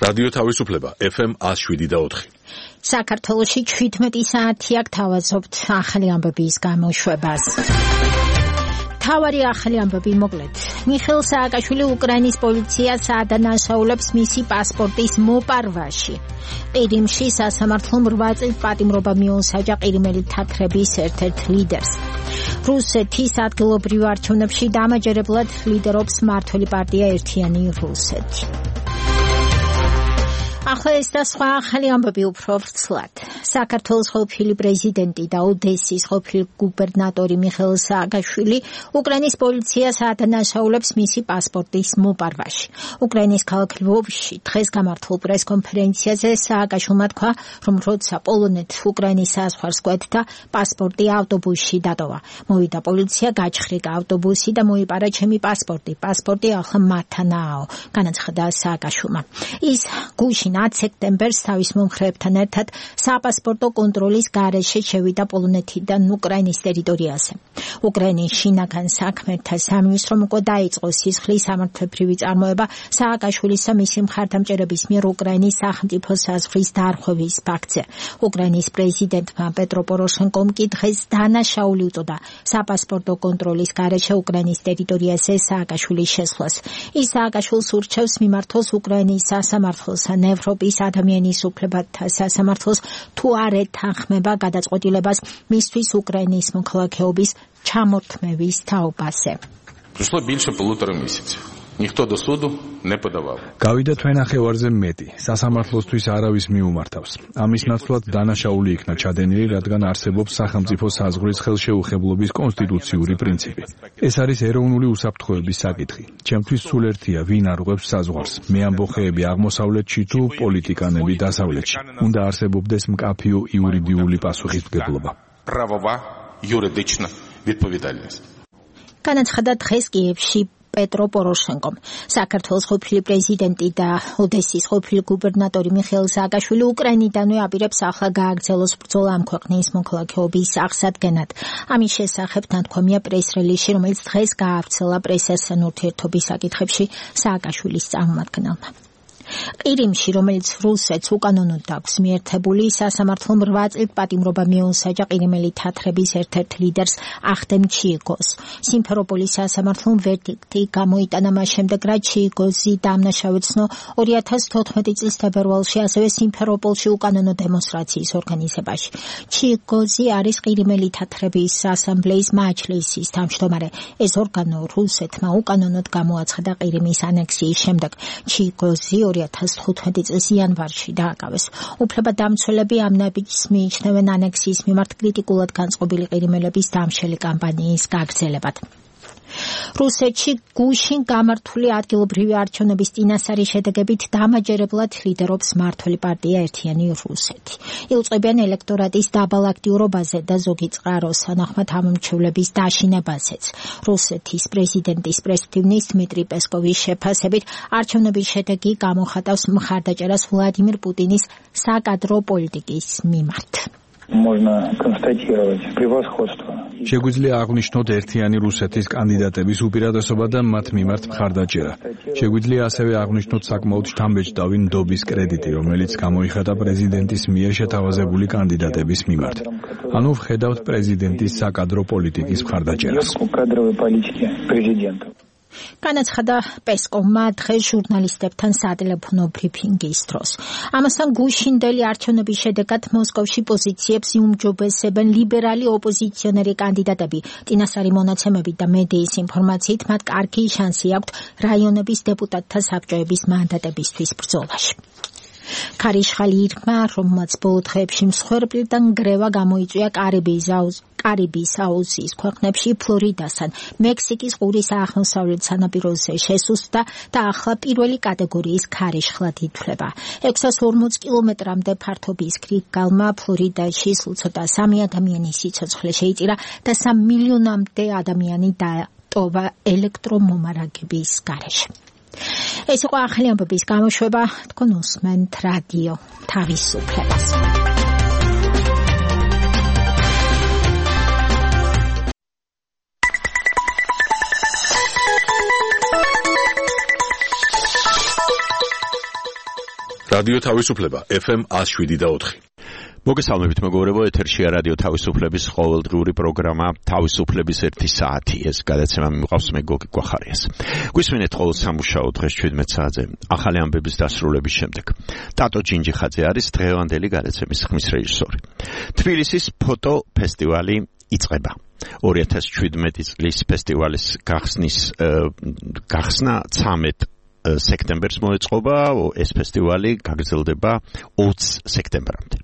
რადიო თავისუფლება FM 107.4. საქართველოში 17 საათია გთავაზობთ ახალი ამბების გამოშვებას. თავარი ახალი ამბები მოკლედ. მიხეილ სააკაშვილი უკრაინის პოლიციას ადანაშაულებს მისი პასპორტის მოპარვაში. ყირიმში სასამართლომ 8 წლის პატიმრობა მიუსაჯა ყირიმელი თათრების ერთ-ერთ ლიდერს. რუსეთის ადგილობრივ არჩევნებში დამაჯერებლად ლიდერობს მმართველი პარტია ერთიანი რუსეთი. ახლა ეს და სხვა ახალი ამბები უფრო ვრცლად. საქართველოს ყოფილი პრეზიდენტი და ოდესის ყოფილი გუბერნატორი მიხეილ სააკაშვილი უკრაინის პოლიციას ადანაშაულებს მისი პასპორტის მოპარვაში. უკრაინის ქალაქ ლვოვში დღეს გამართულ პრესკონფერენციაზე სააკაშვილმა თქვა, რომ როცა პოლონეთს უკრაინის საზღვარს კვეთდა, პასპორტი ავტობუსში დატოვა. მოვიდა პოლიცია, გაჩხრიკა ავტობუსი და მოიპარა ჩემი პასპორტი. პასპორტი ახლა მათთანაა, განაცხადა სააკაშვილმა. ის გუშინ 10 სექტემბერს თავის მომხრეებთან ერთად საპასპორტო კონტროლის გარეშე შევიდა პოლონეთიდან უკრაინის ტერიტორიაზე. უკრაინის შინაგან საქმეთა სამინისტრომ უკვე დაიწყო სისხლის სამართლებრივი წარმოება სააკაშვილის და მისი მხარდამჭერების მიერ უკრაინის სახელმწიფო საზღვრის დარღვევის ფაქტზე. უკრაინის პრეზიდენტმა პეტრო პოროშენკომ კი დღეს დანაშაული უწოდა საპასპორტო კონტროლის გარეშე უკრაინის ტერიტორიაზე სააკაშვილის შესვლას. ის სააკაშვილს ურჩევს მიმართოს უკრაინის სასამართლოს ან ევროპის ადამიანის უფლებათა სასამართლოს თუ არ ეთანხმება გადაწყვეტილებას მისთვის უკრაინის მოქალაქეობის ჩამორთმევის თაობაზე. Прошло больше 1,5 месяца. Никто до суду не подавал. Გავიდა თვენახევარზე მეტი. სასამართლოსთვის არავის მიუმართავს. ამის ნაცვლად დანაშაული იქნა ჩადენილი, რადგან არსებობს სახელმწიფო საზღვრის ხელშეუხებლობის კონსტიტუციური პრინციპი. ეს არის ეროვნული უსაფრთხოების საკითხი. ჩემთვის სულ ერთია, ვინ არღვევს საზღვარს. მე ამბოხეები აღმოსავლეთში თუ პოლიტიკანები დასავლეთში. უნდა არსებობდეს მკაფიო იურიდიული პასუხისმგებლობა. Правова юридична відповідальність. განაცხადა დღეს კიევში პეტრო პოროშენკომ. საქართველოს ყოფილი პრეზიდენტი და ოდესის ყოფილი გუბერნატორი მიხეილ სააკაშვილი უკრაინიდანვე აპირებს ახლა გააგრძელოს ბრძოლა ამ ქვეყნის მოქალაქეობის აღსადგენად. ამის შესახებ ნათქვამია პრეს-რელიზში, რომელიც დღეს გაავრცელა პრესასთან ურთიერთობის საკითხებში სააკაშვილის წარმომადგენელმა. ყირიმში, რომელიც რუსეთს უკანონოდ აქვს მიერთებული, სასამართლომ 8 წლის პატიმრობა მიუსაჯა ყირიმელი თათრების ერთ-ერთ ლიდერს ახდემ ჩიიგოს. სიმფეროპოლის სასამართლომ ვერდიქტი გამოიტანა მას შემდეგ, რაც ჩიიგოზი დამნაშავეცნო 2014 წლის თებერვალში ასევე სიმფეროპოლში უკანონო დემონსტრაციის ორგანიზებაში. ჩიიგოზი არის ყირიმელი თათრების ასამბლეის მაჯლისის თავმჯდომარე. ეს ორგანო რუსეთმა უკანონოდ გამოაცხადა ყირიმის ანექსიის შემდეგ. ჩიიგოზი 2015 წლის იანვარში დააკავეს. უფლებადამცველები ამ ნაბიჯს მიიჩნევენ ანექსიის მიმართ კრიტიკულად განწყობილი ყირიმელების დამშელი კამპანიის გაგრძელებად. რუსეთში გუშინ გამართული ადგილობრივი არჩევნების წინასწარი შედეგებით დამაჯერებლად ლიდერობს მმართველი პარტია ერთიანი რუსეთი. იუწყებიან ელექტორატის დაბალ აქტიურობაზე და ზოგი წყაროს თანახმად ამომრჩევლების დაშინებაზეც. რუსეთის პრეზიდენტის პრესტივნის დმიტრი პესკოვის შეფასებით არჩევნების შედეგი გამოხატავს მხარდაჭერას ვლადიმირ პუტინის საკადრო პოლიტიკის მიმართ. Можно констатировать превосходство. შეგვიძლია აღვნიშნოთ ერთიანი რუსეთის კანდიდატების უპირატესობა და მათ მიმართ მხარდაჭერა. შეგვიძლია ასევე აღვნიშნოთ საკმაოდ შთამბეჭდავი ნდობის კრედიტი, რომელიც გამოიხატა პრეზიდენტის მიერ შეთავაზებული კანდიდატების მიმართ. ანუ ვხედავთ პრეზიდენტის საკადრო პოლიტიკის მხარდაჭერას. განაცხადა პესკოვმა დღეს ჟურნალისტებთან სატელეფონო ბრიფინგის დროს. ამასთან გუშინდელი არჩევნების შედეგად მოსკოვში პოზიციებს იუმჯობესებენ ლიბერალი ოპოზიციონერი კანდიდატები. წინასწარი მონაცემებით და მედიის ინფორმაციით მათ კარგი შანსი აქვთ რაიონების დეპუტატთა საბჭოების მანდატებისთვის ბრძოლაში. ქარიშხალი ირმა, რომელმაც ბოლო დღეებში მსხვერპლიდან ნგრევა გამოიწვია კარიბის აუზის ქვეყნებში ფლორიდასთან, მექსიკის ყურის აღმოსავლეთ სანაპიროზე შესუსტდა და ახლა პირველი კატეგორიის ქარიშხლად ითვლება. 640 კილომეტრამდე ფართობის გალმა ფლორიდაში სულ ცოტა 3 ადამიანის სიცოცხლე შეიწირა და 3 მილიონამდე ადამიანი დატოვა ელექტრომომარაგების გარეშე. ეს იყო ახალი ამბების გამოშვება, თქვენ უსმენთ რადიო თავისუფლებას. რადიო თავისუფლება FM 107.4. მოგესალმებით მეგობრებო, ეთერშია რადიო თავისუფლების ყოველდღიური პროგრამა თავისუფლების 1 საათი. ეს გადაცემა მიყავს მე გოგი კვახარიას. გვისმენთ ყოველ სამუშაო დღეს 17 საათზე ახალი ამბების დასრულების შემდეგ. ტატო ჯინჯიხაძე არის დღევანდელი გადაცემის ხმის რეჟისორი. თბილისის ფოტო ფესტივალი იწყება. 2017 წლის ფესტივალის გახსნა 13 სექტემბერს მოეწყობა, ეს ფესტივალი გაგრძელდება 20 სექტემბრამდე.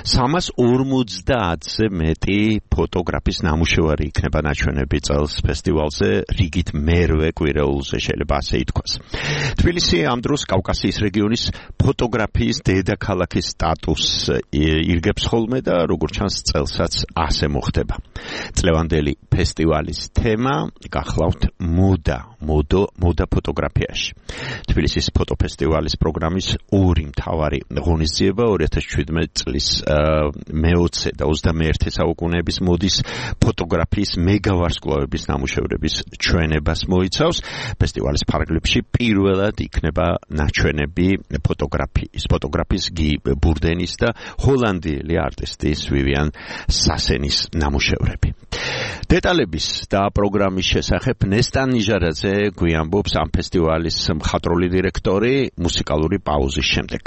350-ზე მეტი ფოტოგრაფის ნამუშევარი იქნება ნაჩვენები წელს ფესტივალზე, რიგით მერვე კვირეულზე შეიძლება ასე ითქვას. თბილისი ამ დროს კავკასიის რეგიონის ფოტოგრაფიის დედაქალაქის სტატუსს ირგებს ხოლმე და როგორც ჩანს წელსაც ასე მოხდება. წლევანდელი ფესტივალის თემა გახლავთ მოდა ფოტოგრაფიაში. თბილისის ფოტოფესტივალის პროგრამის ორი მთავარი ღონისძიება 2017 წლის მე-20 და 21 საუკუნეების მოდის ფოტოგრაფიის მეგავარსკვლავების ნამუშევრების ჩვენებას მოიცავს. ფესტივალის ფარგლებში პირველად იქნება ნაჩვენები ფოტოგრაფის გი ბურდენის და ჰოლანდიელი არტისტის ვივიან სასენის ნამუშევრები. დეტალების და პროგრამის შესახებ ნესტან ნიჟარაძე გვიამბობს ამ ფესტივალის მხატვრული დირექტორი მუსიკალური პაუზის შემდეგ.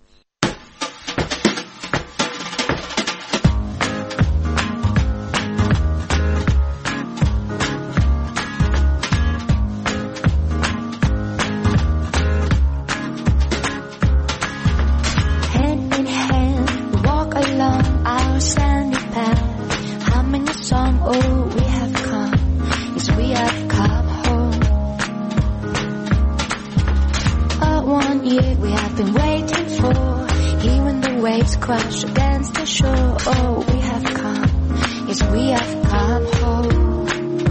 Crash against the shore. Oh, we have come. Yes, we have come home.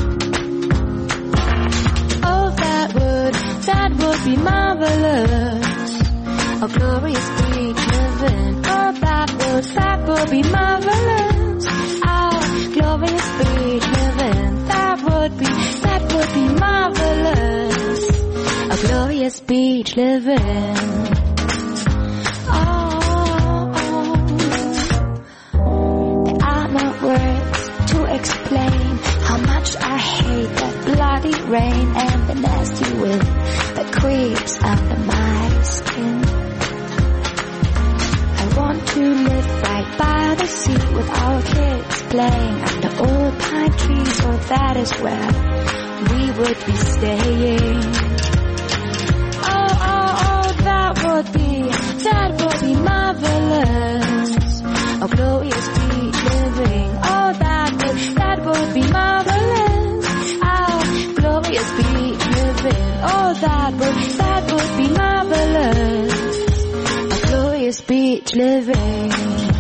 Oh, that would be marvelous. A glorious beach living. Oh, that would be marvelous. Oh, glorious beach living. That would be marvelous. A glorious beach living. Explain how much I hate that bloody rain and the nasty wind that creeps under my skin. I want to live right by the sea with our kids playing under old pine trees. Oh, that is where we would be staying. Oh, that would be marvelous. A glorious beach living. Oh, that would be marvelous. Oh, glorious beach living. Oh, that would be marvelous. A glorious beach living.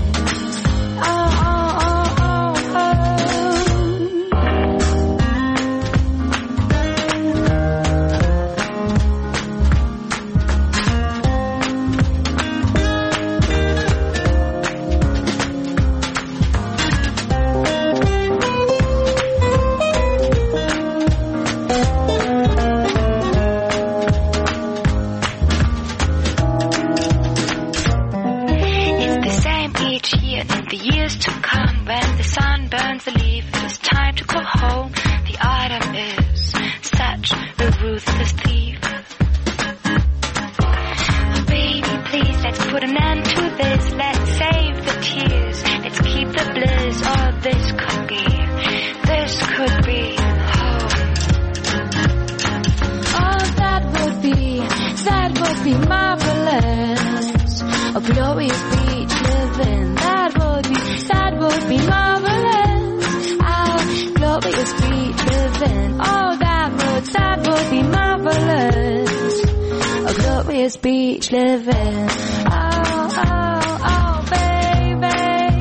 Beach living. Oh, baby.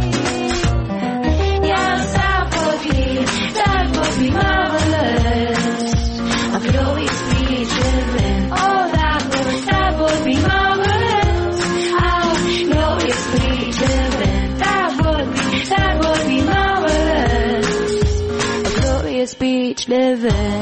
Yes, that would be marvelous. A glorious beach living. Oh, that would be marvelous. Oh, glorious beach living. That would be marvelous. A glorious beach living.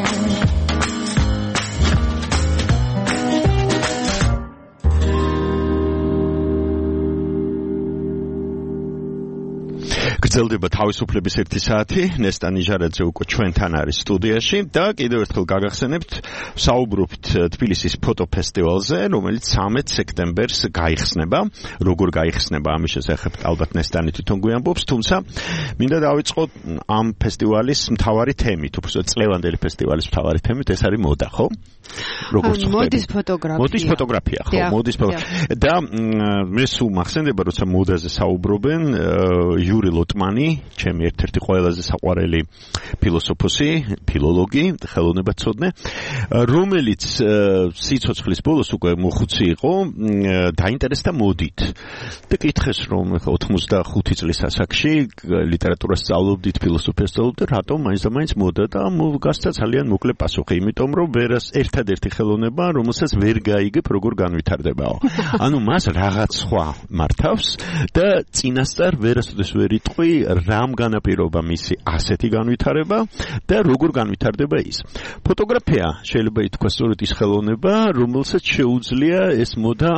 გრძელდება თავისუფლების 1 საათი. ნესტა ნიჟარაძე უკვე ჩვენთან არის სტუდიაში და კიდევ ერთხელ გაგახსენებთ, საუბრობთ თბილისის ფოტოფესტივალზე, რომელიც 13 სექტემბერს გაიხსნება. როგორ გაიხსნება, ამის შესახებ ალბათ ნესტანი თვითონ გვიამბობს, თუმცა მინდა დავიწყოთ ამ ფესტივალის მთავარი თემით, უბრალოდ წლევანდელი ფესტივალის მთავარი თემით, ეს არის მოდა, ხო? როგორც მოდის ფოტოგრაფია. მოდის ფოტოგრაფია, ხო, მოდის ფოტოგრაფია. და მე სულ მახსენდება, როცა მოდაზე საუბრობენ, იური ლოტმანი, ჩემი ერთ-ერთი ყველაზე საყვარელი ფილოსოფოსი, ფილოლოგი, ხელოვნებაცოდნე, რომელიც სიცოცხლის ბოლოს უკვე მოხუცი იყო, დაინტერესდა მოდით. და კითხეს, რომ 85 წლის ასაკში ლიტერატურას სწავლობდით, ფილოსოფიას სწავლობდით, რატომ მაინც მოდა და გასცა ძალიან მოკლე პასუხი, იმიტომ რომ ერთადერთი ხელოვნება, რომელსაც ვერ გაიგებ, როგორ განვითარდებაო. ანუ მას რაღაც სხვა მართავს და წინასწარ ვერასოდეს ვერ იტყვი, რამ განაპირობა მისი ასეთი განვითარება და როგორ განვითარდება ის. ფოტოგრაფია შეიძლება ითქვას სწორედ ის ხელოვნება, რომელსაც შეუძლია ეს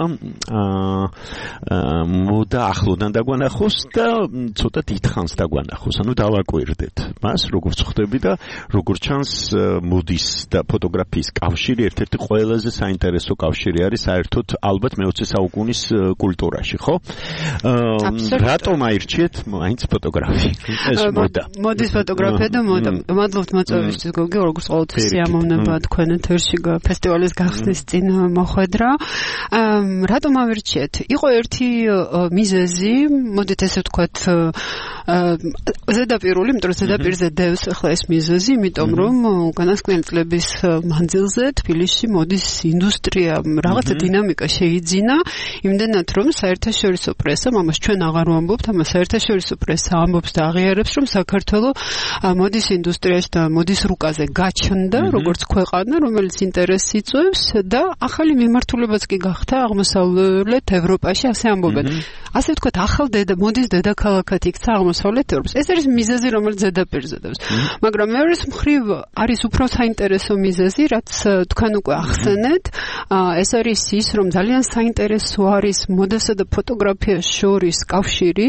მოდა ახლოდან დაგვანახოს და ცოტა დიდხანს დაგვანახოს. ანუ დავაკვირდეთ მას, როგორც ხვდები და როგორც ჩანს მოდის და ფოტოგრაფიის კავშირი ერთ-ერთი ყველაზე საინტერესო კავშირი არის საერთოდ ალბათ მე-20 საუკუნის კულტურაში, ხო? რატომ აირჩიეთ მაინც ფოტოგრაფია? ეს მოდა. მოდის ფოტოგრაფია და მოდა. მადლობთ მოწვევისთვის, გოგი, როგორც ყოველთვის სიამოვნება თქვენ ეთერში ფესტივალის გახსნის წინ მოხვედრა. რატომ ავირჩიეთ? იყო ერთი მიზეზი, მოდით ესე ვთქვათ, ზედაპირული, იმიტომ რომ ზედაპირზე დევს ახლა ეს მიზეზი, იმიტომ რომ უკანასკნელი წლების მანძილზე თბილისში მოდის ინდუსტრია რაღაცა დინამიკა შეიძინა, იმდენად რომ საერთაშორისო პრესა, ამას ჩვენ აღარ ვამბობთ, ამას საერთაშორისო პრესა ამბობს და აღიარებს, რომ საქართველო მოდის ინდუსტრიაში და მოდის რუკაზე გაჩნდა, როგორც ქვეყანა, რომელიც ინტერესს იწვევს და ახალი მიმართულებაც კი გახდა აღმოსავლეთ ევროპაში, ასე ამბობენ. ასე ვთქვათ, ახალ მოდის დედაქალაქად იქცა აღმოსავლეთ ევროპას. ეს არის მიზეზი, რომელიც ზედაპირზე დევს. მაგრამ მეორის მხრივ არის უფრო საინტერესო მიზეზი, რაც თქვენ უკვე ახსენეთ. ეს არის ის, რომ ძალიან საინტერესო არის მოდასა და ფოტოგრაფიას შორის კავშირი.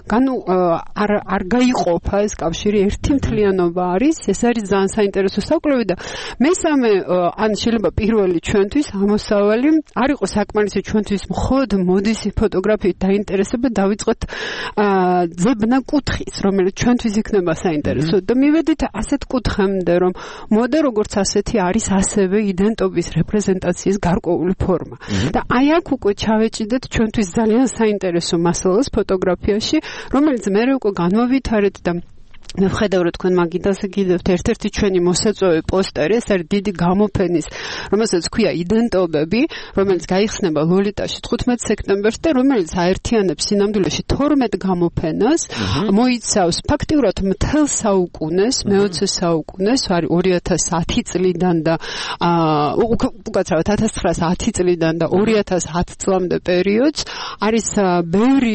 არ გაიყოფა ეს კავშირი, ერთი მთლიანობა არის. ეს არის ძალიან საინტერესო საკვლევი და მესამე, ან შეიძლება პირველი ჩვენთვის ამოსავალი არ იყო საკმარისი ჩვენთვის მხოლოდ მოდის ფოტოგრაფიით დაინტერესება, დავიწყოთ ძებნა კუთხის, რომელიც ჩვენთვის იქნება საინტერესო და მივედით ასეთ კუთხემდე, რომ მოდა როგორც ასეთი არის ასევე იდენტობის რეპრეზენტაციის გარკვეული ფორმა. და აი აქ უკვე ჩავეჭიდეთ ჩვენთვის ძალიან საინტერესო მასალას ფოტოგრაფიაში, რომელიც მე უკვე განვავითარეთ და მე ვხედავ, რომ თქვენ მაგიდაზე გიდევთ ერთ-ერთი ჩვენი მოსაწვევი პოსტერი, ეს არის დიდი გამოფენის, რომელსაც ქვია იდენტობები, რომელიც გაიხსნება ლოლიტაში 15 სექტემბერს და რომელიც აერთიანებს სინამდვილეში 12 გამოფენას, მოიცავს ფაქტიურად მთელ საუკუნეს, მე-20 საუკუნეს, არის 2010 წლიდან და უკაცრავად 1910 წლიდან და 2010 წლამდე პერიოდს, არის ბევრი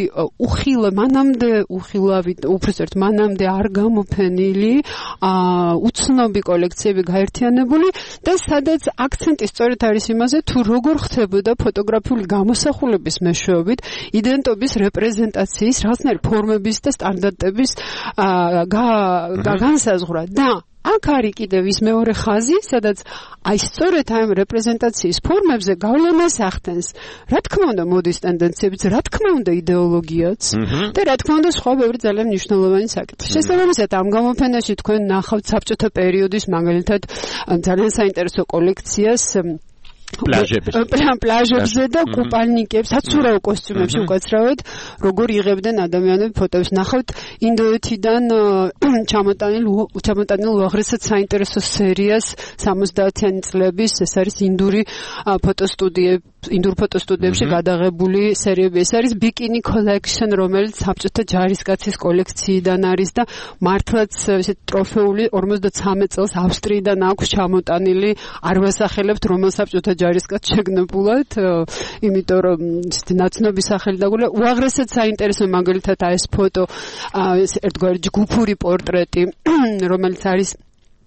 უხილავი მანამდე არ გამოფენილი, უცნობი კოლექციები გაერთიანებული და სადაც აქცენტი სწორედ არის იმაზე, თუ როგორ ხდებოდა ფოტოგრაფიული გამოსახულების მეშვეობით იდენტობის რეპრეზენტაციის რაღაცნაირი ფორმების და სტანდარტების განსაზღვრა და აქ არის კიდევ ის მეორე ხაზი, სადაც აი სწორედ ამ რეპრეზენტაციის ფორმებზე გავლენას ახდენს, რა თქმა უნდა მოდის ტენდენციებიც, რა თქმა უნდა იდეოლოგიაც და რა თქმა უნდა სხვა ბევრი ძალიან მნიშვნელოვანი საკითხი. შესაბამისად ამ გამოფენაში თქვენ ნახავთ საბჭოთა პერიოდის მაგალითად ძალიან საინტერესო კოლექციას პლაჟებზე და კუპალნიკებს, აცურავ კოსტიუმებში უკაცრავად, როგორ იღებდნენ ადამიანები ფოტოებს. ნახავთ ინდოეთიდან ჩამოტანილ უაღრესად საინტერესო სერიას 70-იანი წლების, ეს არის ინდურ ფოტოსტუდიებში გადაღებული სერიები. ეს არის ბიკინი კოლექშენ, რომელიც საბჭოთა ჯარისკაცის კოლექციიდან არის და მართლაც ესეთ ტროფეული 53 წელს ავსტრიიდან აქვს ჩამოტანილი, არ ვასახელებთ რომელ საბჭოთა ჯარისკაც შეგნებულად, იმიტომ რომ ნაცნობი სახელი დაგულა. უაღრესად საინტერესო მაგალითად ეს ფოტო, ერთგვარი ჯგუფური პორტრეტი, რომელიც არის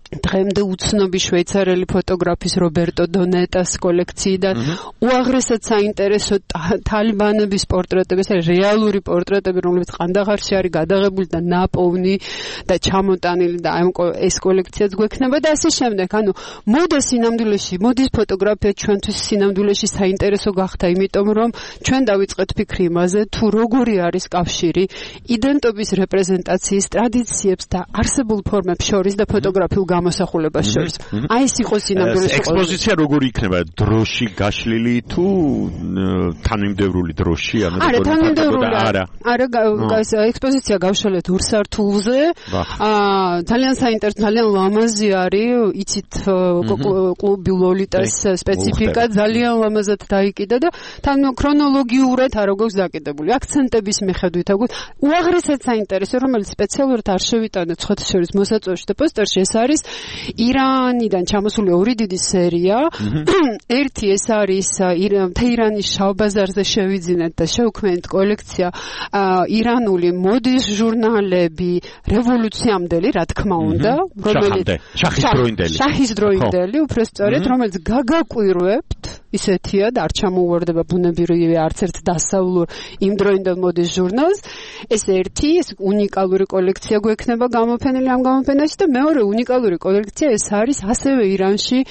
დღემდე უცნობი შვეიცარიელი ფოტოგრაფის რობერტო დონეტას კოლექციიდან უაღრესად საინტერესო თალიბანების პორტრეტები, ეს რეალური პორტრეტები, რომლებიც ყანდაღარში არის გადაღებული და ნაპოვნი და ჩამოტანილი და ეს კოლექციაც გვექნება და ასე შემდეგ. ანუ მოდა სინამდვილეში, მოდის ფოტოგრაფია ჩვენთვის სინამდვილეში საინტერესო გახდა, იმიტომ რომ ჩვენ დავიწყეთ ფიქრი იმაზე, თუ როგორი არის კავშირი იდენტობის რეპრეზენტაციის ტრადიციებს და არსებულ ფორმებს შორის და ფოტოგრაფიულ გამოსახულებას შორის. აი ეს იყო სინამდვილეში. ექსპოზიცია როგორი იქნება? დროში გაშლილი თუ თანმიმდევრული დროში? არა, თანმიმდევრული არა. ექსპოზიცია გავშალეთ ორ სართულზე. ძალიან საინტერესო, ძალიან ლამაზი არის, იცით კლუბი ლოლიტას სპეციფიკა ძალიან ლამაზად დაიკიდა და თან ქრონოლოგიურად არ აქვს დაკიდებული. აქცენტების მიხედვით აქვს უაღრესად საინტერესო, რომელიც სპეციალურად არ შევიტანე ცხეთშორის მოსაწვევში და პოსტერში. ეს არის ირანიდან ჩამოსული ორი დიდი სერია. ერთი ეს არის თეირანის შავბაზარზე შევიძინეთ და შევქმნით კოლექცია ირანული მოდის ჟურნალები რევოლუციამდელი, რა თქმა უნდა, რომელიც შაჰის დროინდელი, უბრალოდ რომელიც გაგაკვირვებთ, ისეთია და არ ჩამოუვარდება ბუნებრივი არც ერთ დასავლურ იმ დროინდელ მოდის ჟურნალს. ეს ერთი, ეს უნიკალური კოლექცია გვექნება გამოფენილი ამ გამოფენაში და მეორე უნიკალური კოლექცია ეს არის ასევე ირანში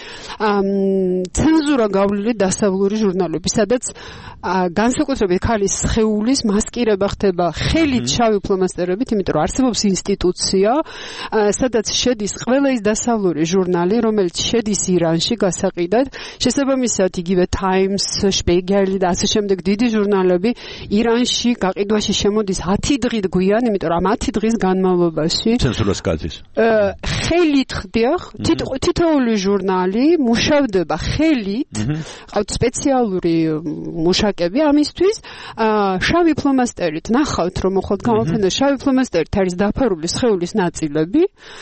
ცენზურა გავლილი დასავლური ჟურნალები, სადაც განსაკუთრებით ქალის სხეულის მასკირება ხდება ხელით შავი ფლომასტერებით, იმიტომ რომ არსებობს ინსტიტუცია, სადაც შედის ყველა ის დასავლური ჟურნალი, რომელიც შედის ირანში გასაყიდად, შესაბამისად იგივე Times, Spiegel და ასე შემდეგ დიდი ჟურნალები ირანში გაყიდვაში შემოდის 10 დღით გვიან, იმიტომ რომ 10 დღის განმავლობაში ცენზურას გადის. ხელით ხდიახ, თითოეული ჟურნალი მუშავდება ხელით, ყავთ სპეციალური მუშაკები ამისთვის, შავი ფლომასტერით ნახავთ, რომ მოხოთ გამოფენა შავი ფლომასტერით არის დაფარული სხეულის ნაწილები,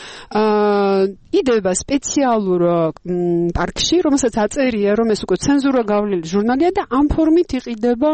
იდება სპეციალურ პარკში, რომელსაც აწერია, რომ ეს უკვე ცენზურა გავლილი ჟურნალია და ამ ფორმით იყიდება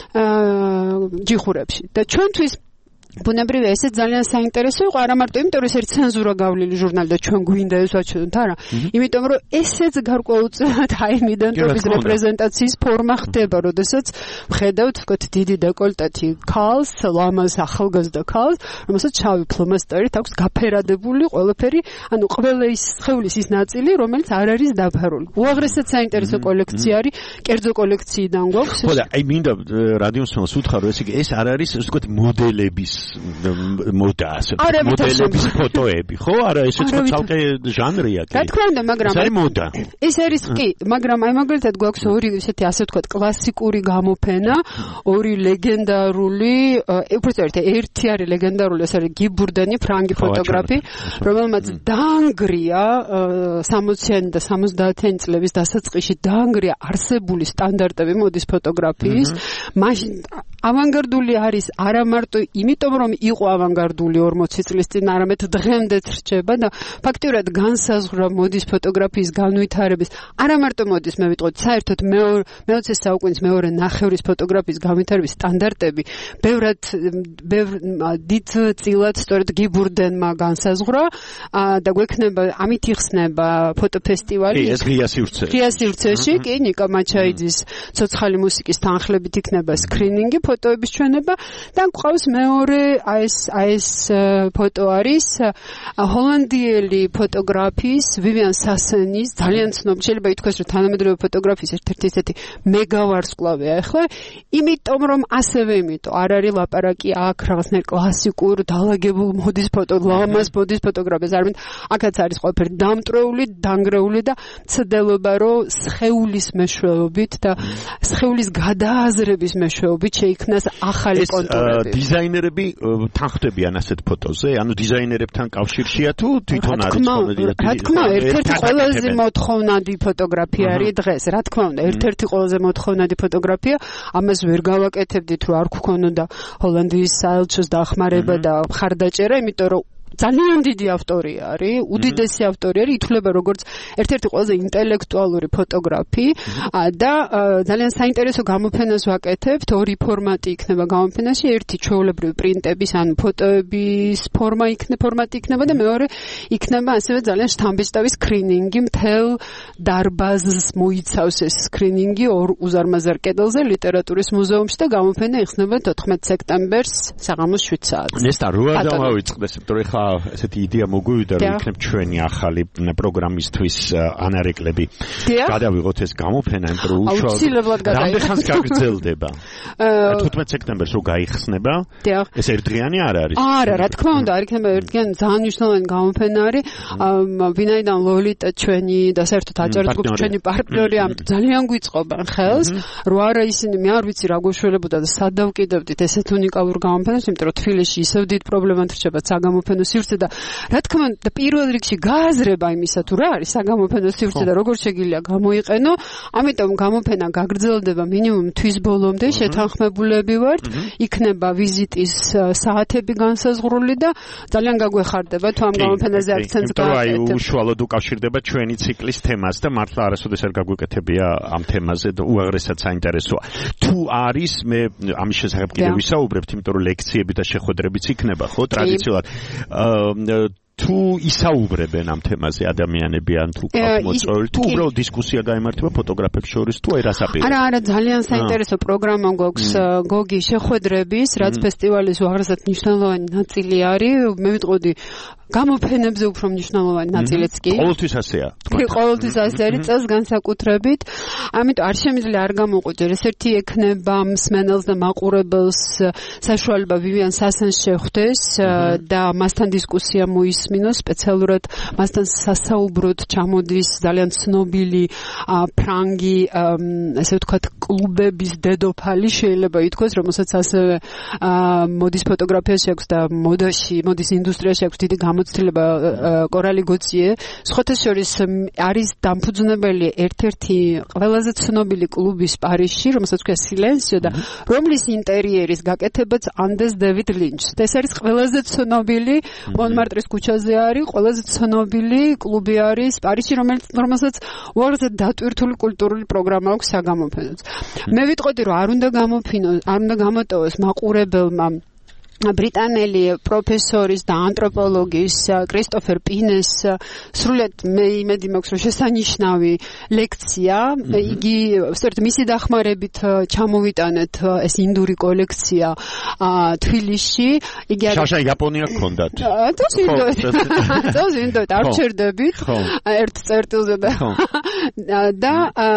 ჯიხურებში. და ჩვენთვის ბუნებრივია ესეც ძალიან საინტერესო იყო, არა მარტო იმიტომ რომ ეს ერთი ცენზურა გავლილი ჟურნალი და ჩვენ გვინდა ეს ვაჩვენოთ, არა, იმიტომ რომ ესეც გარკვეულწილად აი იდენტობის რეპრეზენტაციის ფორმა ხდება, როდესაც ვხედავთ თქვათ დიდი დეკოლტეთი ქალს, ლამაზ ახალგაზრდა ქალს, რომელსაც შავი ფლომასტერით აქვს გაფერადებული ყველაფერი, ანუ ყველა ის სხეულის ის ნაწილი, რომელიც არ არის დაფარული. უაღრესად საინტერესო კოლექცია არის, კერძო კოლექციიდან გვაქვს. ხო და აი მინდა რადიოსმენს უთხრა, ესე იგი ეს არ არის ასე ვთქვათ მოდელების მოდა ასე მოდელების ფოტოები ხო არა ესეც ცალკე ჟანრია კი რა თქმა უნდა მაგრამ ეს არის მოდა ეს არის კი მაგრამ აი მაგალითად გვაქვს ორი ესეთი ასე ვთქვათ კლასიკური გამოფენა ორი ლეგენდარული უბრალოდ ერთი არის ლეგენდარული ეს არის გიბურდენი ფრანგი ფოტოგრაფი რომელმაც დაანგრია 60-იანი და 70-იანი წლების დასაწყისში დაანგრია არსებული სტანდარტები მოდის ფოტოგრაფიის მაშინ ავანგარდული არის არა მარტო იმიტომ რომ იყო ავანგარდული 40 წლის წინ, არამედ დღემდეც რჩება და ფაქტიურად განსაზღვრა მოდის ფოტოგრაფიის განვითარების, არა მარტო მოდის, მე ვიტყოდი, საერთოდ მე-20 საუკუნის მეორე ნახევრის ფოტოგრაფიის განვითარების სტანდარტები ბევრ დიდწილად სწორედ გიბურდენმა განსაზღვრა და გვექნება ამით იხსნება ფოტოფესტივალი. ეს ღია სივრცე. ღია სივრცეში, კი, ნიკა მაჩაიძის ცოცხალი მუსიკის თანხლებით იქნება სკრინინგი, ფოტოების ჩვენება და გვყავს მეორე ეს ფოტო არის ჰოლანდიელი ფოტოგრაფის ვივიან სასენის ძალიან ცნობილი შეიძლება ითქვას რომ თანამედროვე ფოტოგრაფიის ერთ-ერთი ესეთი მეგავარსკვლავია ახლა იმიტომ რომ ასევე იმიტომ არ არის ლაპარაკი აქ რაღაცნაირ კლასიკურ დაალაგებულ მოდის ფოტო ლამაზ მოდის ფოტოგრაფიას არამედ აქაც არის ყველაფერი დამტრეული დანგრეული და ცდილობა რომ სხეულის მეშვეობით და სხეულის გადააზრების მეშვეობით შეიქმნას ახალი კონტურები დიზაინერები თანხდებიან ასეთ ფოტოზე? ანუ დიზაინერებთან კავშირშია თუ თვითონ არის ხოლმე? რა თქმა უნდა, ერთ-ერთი ყველაზე მოთხოვნადი ფოტოგრაფია არის დღეს. რა თქმა უნდა, ერთ-ერთი ყველაზე მოთხოვნადი ფოტოგრაფია, ამას ვერ გავაკეთებდით, რომ არ გქონოდა ჰოლანდიის საელჩოს დახმარება და მხარდაჭერა, იმიტომ რომ ძალიან დიდი ავტორი არის, უდიდესი ავტორი არის, ითვლება როგორც ერთ-ერთი ყველაზე ინტელექტუალური ფოტოგრაფი და ძალიან საინტერესო გამოფენას ვაკეთებთ. ორი ფორმატი იქნება გამოფენაში, ერთი ჩვეულებრივი პრინტების, ანუ ფოტოების ფორმატი იქნება და მეორე იქნება ასევე ძალიან შთამბეჭდავი სკრინინგი, მთელ დარბაზს მოიცავს ეს სკრინინგი ორ უზარმაზარ კედელზე ლიტერატურის მუზეუმში და გამოფენა იხსნება 14 სექტემბერს საღამოს 7 საათზე. ნესტა რო არ დავიწყდეს, იმიტომ რომ ხა ესეთი იდეა მოგვივიდა რომ იქნებ ჩვენი ახალი პროგრამისთვის ანარეკლები. გადავიღოთ ეს გამოფენა, იმიტომ რომ აუცილებლად გადაიღოთ. რამდენ ხანს გაგრძელდება? 15 სექტემბერს რო გაიხსნება? ეს ერთდღიანი არ არის? არა, რა თქმა უნდა, არ იქნება ერთდღიანი, ძალიან მნიშვნელოვანი გამოფენა არის. ვინაიდან ლოლიტა ჩვენი და საერთოდ აჭარის ჯგუფის ჩვენი პარტნიორი, ამიტომ ძალიან გვიწყობენ ხელს, რო არა ისინი მე არ ვიცი რა გვეშველებოდა და სად დავკიდევდით ესეთ უნიკალურ გამოფენას, იმიტომ რომ თბილისში ისევ დიდ პრობლემად რჩება საგამოფენო სივრცე და რა თქმა უნდა პირველ რიგში გააზრება იმისა თუ რა არის საგამოფენო სივრცე და როგორ შეგიძლია გამოიყენო, ამიტომ გამოფენა გაგრძელდება მინიმუმ თვის ბოლომდე, შეთანხმებულები ვართ, იქნება ვიზიტის საათები განსაზღვრული და ძალიან გაგვეხარდება თუ ამ გამოფენაზე აქცენტს გააკეთებთ. აი უშუალოდ უკავშირდება ჩვენი ციკლის თემას და მართლა არასოდეს არ გაგვეკეთებია ამ თემაზე და უაღრესად საინტერესოა. თუ არის მე ამის შესახებ კიდევ ვისაუბრებთ, იმიტომ რომ ლექციები და შეხვედრებიც იქნება, ხო, ტრადიციულად. თუ ისაუბრებენ ამ თემაზე ადამიანები ან თუ მოწვეული თუ უბრალოდ დისკუსია გაიმართება ფოტოგრაფებს შორის თუ აი რასაპირე არა ძალიან საინტერესო პროგრამა გვაქვს გოგი შეხვედრების რაც ფესტივალის უაღრესად მნიშვნელოვანი ნაწილი არის მე ვიტყოდი გამოფენებზე უფრო მნიშვნელოვანი ნაწილიც კი ყოველთვის ასეა ყოველთვის ასე არის წელს განსაკუთრებით ამიტომ არ შემიძლია არ გამოყვეჯერ ეს ერთი ექნება მსმენელს და მაყურებელს საშუალება ვივიან სასენს შეხვდეს და მასთან დისკუსია მოისმინოს სპეციალურად მასთან სასაუბროდ ჩამოდის ძალიან ცნობილი ფრანგი ასე ვთქვათ კლუბების დედოფალი შეიძლება ითქვას რომელსაც ასევე მოდის ფოტოგრაფიაში აქვს და მოდის ინდუსტრიაში აქვს დიდი გამოცდილება კორალი გოციე სხვათა შორის არის დამფუძნებელი ერთ-ერთი ყველაზე ცნობილი კლუბის პარიზში რომელსაც ქვია სილენსიო და რომლის ინტერიერის გაკეთებაც ანდეს დევიდ ლინჩს ეს არის ყველაზე ცნობილი მონმარტრის ქუჩაზე არის ყველაზე ცნობილი კლუბი არის პარიზში რომელსაც უაღრესად დატვირთული კულტურული პროგრამა აქვს საგამოფენოც მე ვიტყოდი რომ არ უნდა გამოტოვოს მაყურებელმა ბრიტანელი პროფესორის და ანთროპოლოგის კრისტოფერ პინეს სრულიად მე იმედი მაქვს რომ შესანიშნავი ლექცია იგი სწორედ მისი დახმარებით ჩამოვიტანეთ ეს ინდური კოლექცია თბილისში იგი არის შაშა იაპონია გქონდათ თოს ინდოთ არ ჩერდებით ერთ წერტილზე და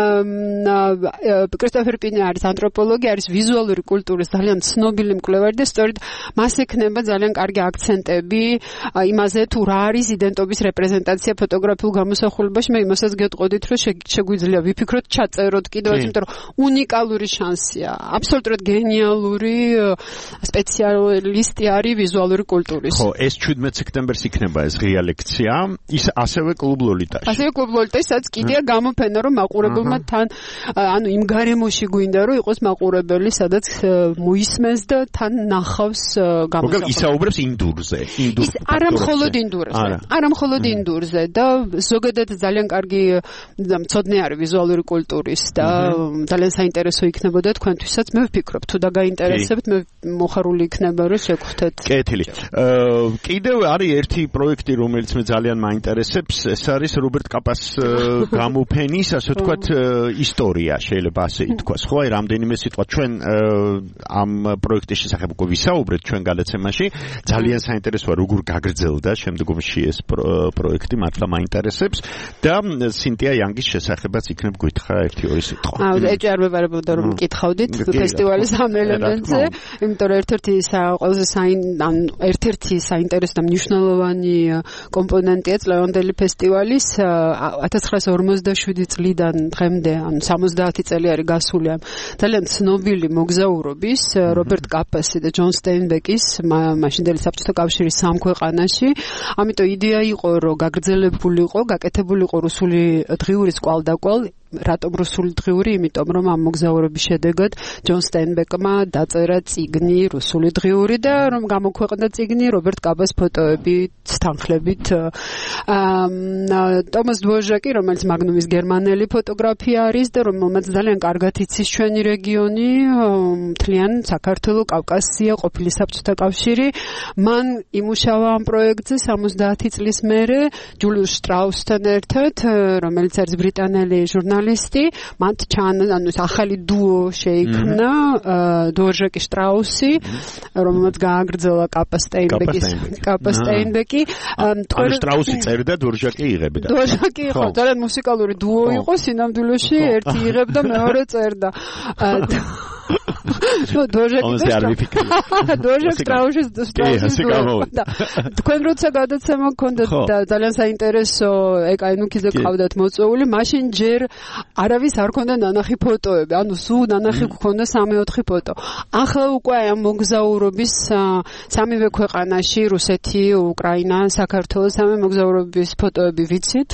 კრისტოფერ პინე არის ანთროპოლოგი არის ვიზუალური კულტურის ძალიან ცნობილი მკვლევარი და სწორედ მას ექნება ძალიან კარგი აქცენტები იმაზე თუ რა არის იდენტობის რეპრეზენტაცია ფოტოგრაფიულ გამოსახულებაში მე იმასაც გეტყოდით რომ შეგვიძლია ვიფიქროთ ჩაწეროთ კიდევ იმიტომ რომ უნიკალური შანსია აბსოლუტურად გენიალური სპეციალისტი არის ვიზუალური კულტურის ხო ეს 17 სექტემბერს იქნება ეს ღია ლექცია ის ასევე კლუბ ლოლიტაში სადაც კიდეა გამოფენა რომ მაყურებელმა თან ანუ იმ გარემოში გვინდა რომ იყოს მაყურებელი სადაც მოისმენს და თან ნახავს გამოსახულება. ისაუბრებს ინდურზე. არა მხოლოდ ინდურზე და ზოგადად ძალიან კარგი მცოდნე არის ვიზუალური კულტურის და ძალიან საინტერესო იქნებოდა თქვენთვისაც მე ვფიქრობ თუ დაგაინტერესებთ მე მოხარული იქნება რომ შეგხვდეთ. კეთილი. კიდევ არის ერთი პროექტი რომელიც მე ძალიან მაინტერესებს ეს არის რობერტ კაპას გამოფენის ასე ვთქვათ ისტორია შეიძლება ასე ითქვას ხო აი რამდენიმე სიტყვა ჩვენ ამ პროექტის შესახებ უკვე ვისაუბრეთ ჩვენ გადაცემაში ძალიან საინტერესოა როგორ გაგრძელდა შემდგომში ეს პროექტი მართლა მაინტერესებს და სინტია იანგის შესახებაც იქნებ გითხრა 1-2 სიტყვა. ეჭვარებოდა რომ მკითხავდით ფესტივალის ამ ელემენტზე, იმიტომ რომ ერთ-ერთი საინტერესო და მნიშვნელოვანი კომპონენტია წლევანდელი ფესტივალის 1957 წლიდან დღემდე, ანუ 70 წელი არის გასული ამ ძალიან ცნობილი მოგზაურობის რობერტ კაპასი და ჯონ სტეინბეკის მაშინდელი საბჭოთა კავშირის სამ ქვეყანაში. ამიტომ იდეა იყო რომ გაგრძელებულიყო, გაკეთებულიყო რუსული დღიურის კვალდაკვალ რატომ რუსული დღიური? იმიტომ რომ ამ მოგზაურობის შედეგად ჯონ სტენბეკმა დაწერა წიგნი რუსული დღიური და რომ გამოქვეყნდა წიგნი რობერტ კაბას ფოტოებით, თანხლებით. ტომას დვოჟაკი, რომელიც მაგნუმის გერმანელი ფოტოგრაფი არის და რომელმაც ძალიან კარგად იცის ჩვენი რეგიონი, მთლიან საქართველო, კავკასია, ყოფილი საბჭოთა კავშირი, მან იმუშავა ამ პროექტზე 70 წლის მერე ჯულიუს შტრაუსთან ერთად, რომელიც არის ბრიტანელი ჟურნალისტი, მათ ანუ ახალი დუო შეიქმნა დვოჟაკი შტრაუსი, რომელმაც გააგრძელა კაპა სტეინბეკი. ანუ შტრაუსი წერდა, დვოჟაკი იღებდა. დვოჟაკი იყო, ძალიან მუსიკალური დუო იყო სინამდვილეში, ერთი იღებდა, მეორე წერდა. დვოჟაკი შტრაუსის თქვენ როცა გადაცემა გქონდათ და ძალიან საინტერესო ეკაინუქიზე ყავდათ მოწვეული, მაშინ ჯერ არავის არ ქონდა ნანახი ფოტოები, ანუ სულ ნანახი გქონდა 3-4 ფოტო. ახლა უკვე ამ მოგზაურობის სამივე ქვეყანაში, რუსეთი, უკრაინა, საქართველო, სამი მოგზაურობის ფოტოები ვიცით.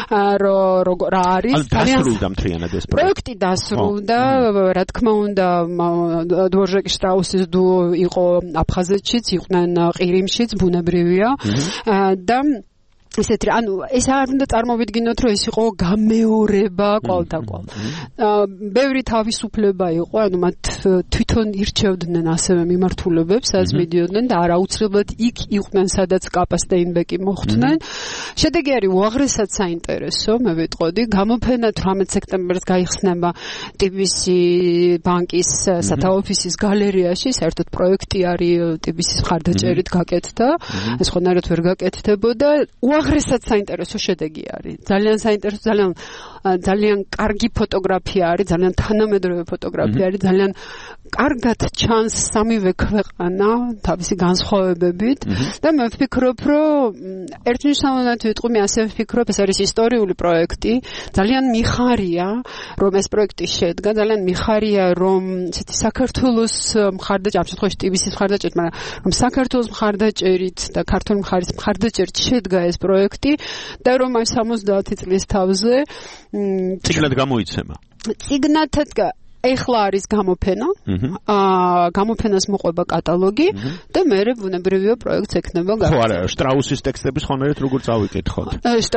რა არის? დასრულდა მთლიანად ეს პროექტი დასრულდა, რა თქმა უნდა, დვოჟაკი შტრაუსის დუო იყო აფხაზეთშიც, იყვნენ ყირიმშიც, ბუნებრივია და ისეთი, ანუ ეს არ უნდა წარმოვიდგინოთ, რომ ეს იყო გამეორება კვალდაკვალ. ბევრი თავისუფლება იყო, ანუ მათ თვითონ ირჩევდნენ ასევე მიმართულებებს, სადაც მიდიოდნენ და არაუცილებლად იქ იყვნენ, სადაც კაპა სტეინბეკი მოხვდნენ. შედეგი არის უაღრესად საინტერესო, მე ვიტყოდი, გამოფენა 18 სექტემბერს გაიხსნება TBC ბანკის სათავო ოფისის გალერეაში, საერთოდ პროექტი არის TBC-ის მხარდაჭერით გაკეთდა, ეს ხონარად ვერ გაკეთდებოდა. უაღრესად საინტერესო შედეგი არის. ძალიან საინტერესო, ძალიან კარგი ფოტოგრაფია არის, ძალიან თანამედროვე ფოტოგრაფია არის, ძალიან კარგად ჩანს სამივე ქვეყანა თავისი განსხვავებებით და მე ვფიქრობ, რომ ერთნიშნულად ვიტყვი, მე ასევე ვფიქრობ, ეს არის ისტორიული პროექტი, ძალიან მიხარია, რომ ეს პროექტი შედგა, ძალიან მიხარია, რომ ესეთი საქართველოს მხარდაჭერით, ამ შემთხვევაში TBC-ის მხარდაჭერით, მაგრამ რომ საქართველოს მხარდაჭერით და ქართული მხარის მხარდაჭერით შედგა ეს პროექტი და რომ აი 70 წლის თავზე წიგნად გამოიცემა. წიგნათად ეხლა არის გამოფენა, გამოფენას მოყვება კატალოგი და მერე ბუნებრივია პროექტს ექნება გაკეთება. ხო, არა, შტრაუსის ტექსტების ხონერეთ როგორ წავიკითხოთ?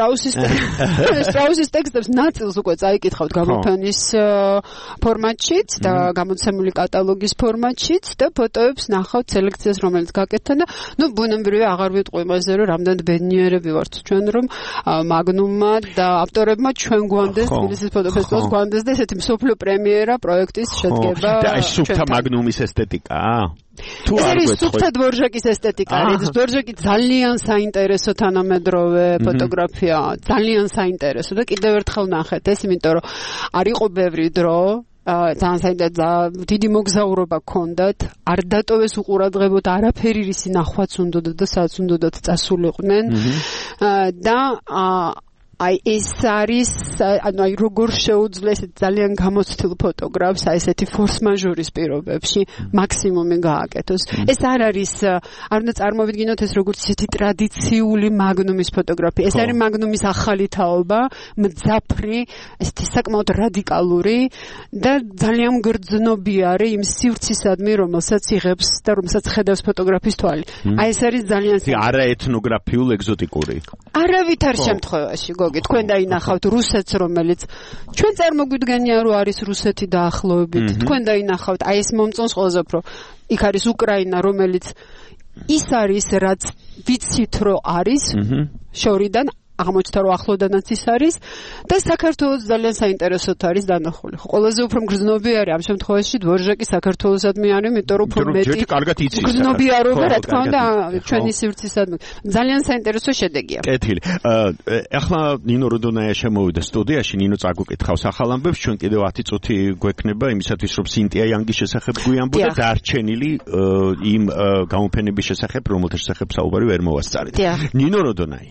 შტრაუსის ტექსტებს ნაწილს უკვე წაიკითხავთ გამოფენის ფორმატშიც და გამოცემული კატალოგის ფორმატშიც და ფოტოებს ნახავთ სელექციას, რომელიც გაკეთდა და ბუნებრივია აღარ ვიტყვი იმაზე, რომ რამდენად ბედნიერები ვართ ჩვენ, რომ მაგნუმმა და ავტორებმა ჩვენ გვანდეს თბილისის ფოტოფესტივალს გვანდეს და ესეთი მსოფლიო პრემიერა პროექტის შედგება. და ეს სუფთა მაგნუმის ესთეტიკაა? თუ არ გვეთხოვთ. ეს სუფთა დვორჟაკის ესთეტიკა არის. დვორჟაკი ძალიან საინტერესო თანამედროვე ფოტოგრაფია, ძალიან საინტერესო და კიდევ ერთხელ ნახეთ ეს, იმიტომ რომ არ იყო ბევრი დრო, ძალიან საინტერესო, დიდი მოგზაურობა ჰქონდათ, არ დატოვეს უყურადღებოდ არაფერი, რისი ნახვაც უნდოდა და სადაც უნდოდათ წასულიყვნენ და აი ეს არის, ანუ აი როგორ შეუძლია ეს ძალიან გამოცდილ ფოტოგრაფს აი ესეთი ფორს-მაჟორის პირობებში მაქსიმუმი გააკეთოს. ეს არ არის, არ უნდა წარმოვიდგინოთ ეს როგორც ესეთი ტრადიციული მაგნუმის ფოტოგრაფია. ეს არის მაგნუმის ახალი თაობა, მძაფრი, ესეთი საკმაოდ რადიკალური და ძალიან გრძნობიარე იმ სივრცისადმი, რომელსაც იღებს და რომელსაც ხედავს ფოტოგრაფის თვალი. აი ეს არის ძალიან არაეთნოგრაფიულ ეგზოტიკური. არავითარ შემთხვევაში თქვენ დაინახავთ რუსეთს, რომელიც ჩვენ წარმოგვიდგენია, რომ არის რუსეთი დაახლოებით. თქვენ დაინახავთ აი ეს მომწონს ყველაზე უფრო. იქ არის უკრაინა, რომელიც ის არის, რაც ვიცით, რომ არის შორიდან აღმოჩნდა, რომ ახლოდანაც ის არის და საქართველოს ძალიან საინტერესოდ არის დანახული. ყველაზე უფრო მგრძნობი არის ამ შემთხვევაში დვორჟაკი საქართველოსადმი არის, იმიტომ რომ უფრო მეტი კარგად იცის. მგრძნობიარობა, რა თქმა უნდა, ჩვენი სივრცისადმი. ძალიან საინტერესო შედეგია. კეთილი. ახლა ნინო როდონაია შემოვიდა სტუდიაში, ნინო წაგვიკითხავს ახალ ამბებს, ჩვენ კიდევ 10 წუთი გვექნება იმისათვის, რომ სინტია იანგის შესახებ გვიამბო და დარჩენილი იმ გამოფენების შესახებ, რომელთა შესახებ საუბარი ვერ მოვასწარეთ. ნინო როდონაია.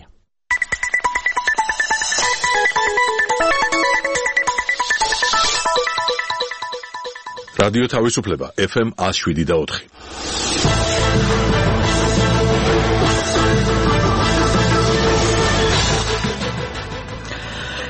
რადიო თავისუფლება FM 107.4.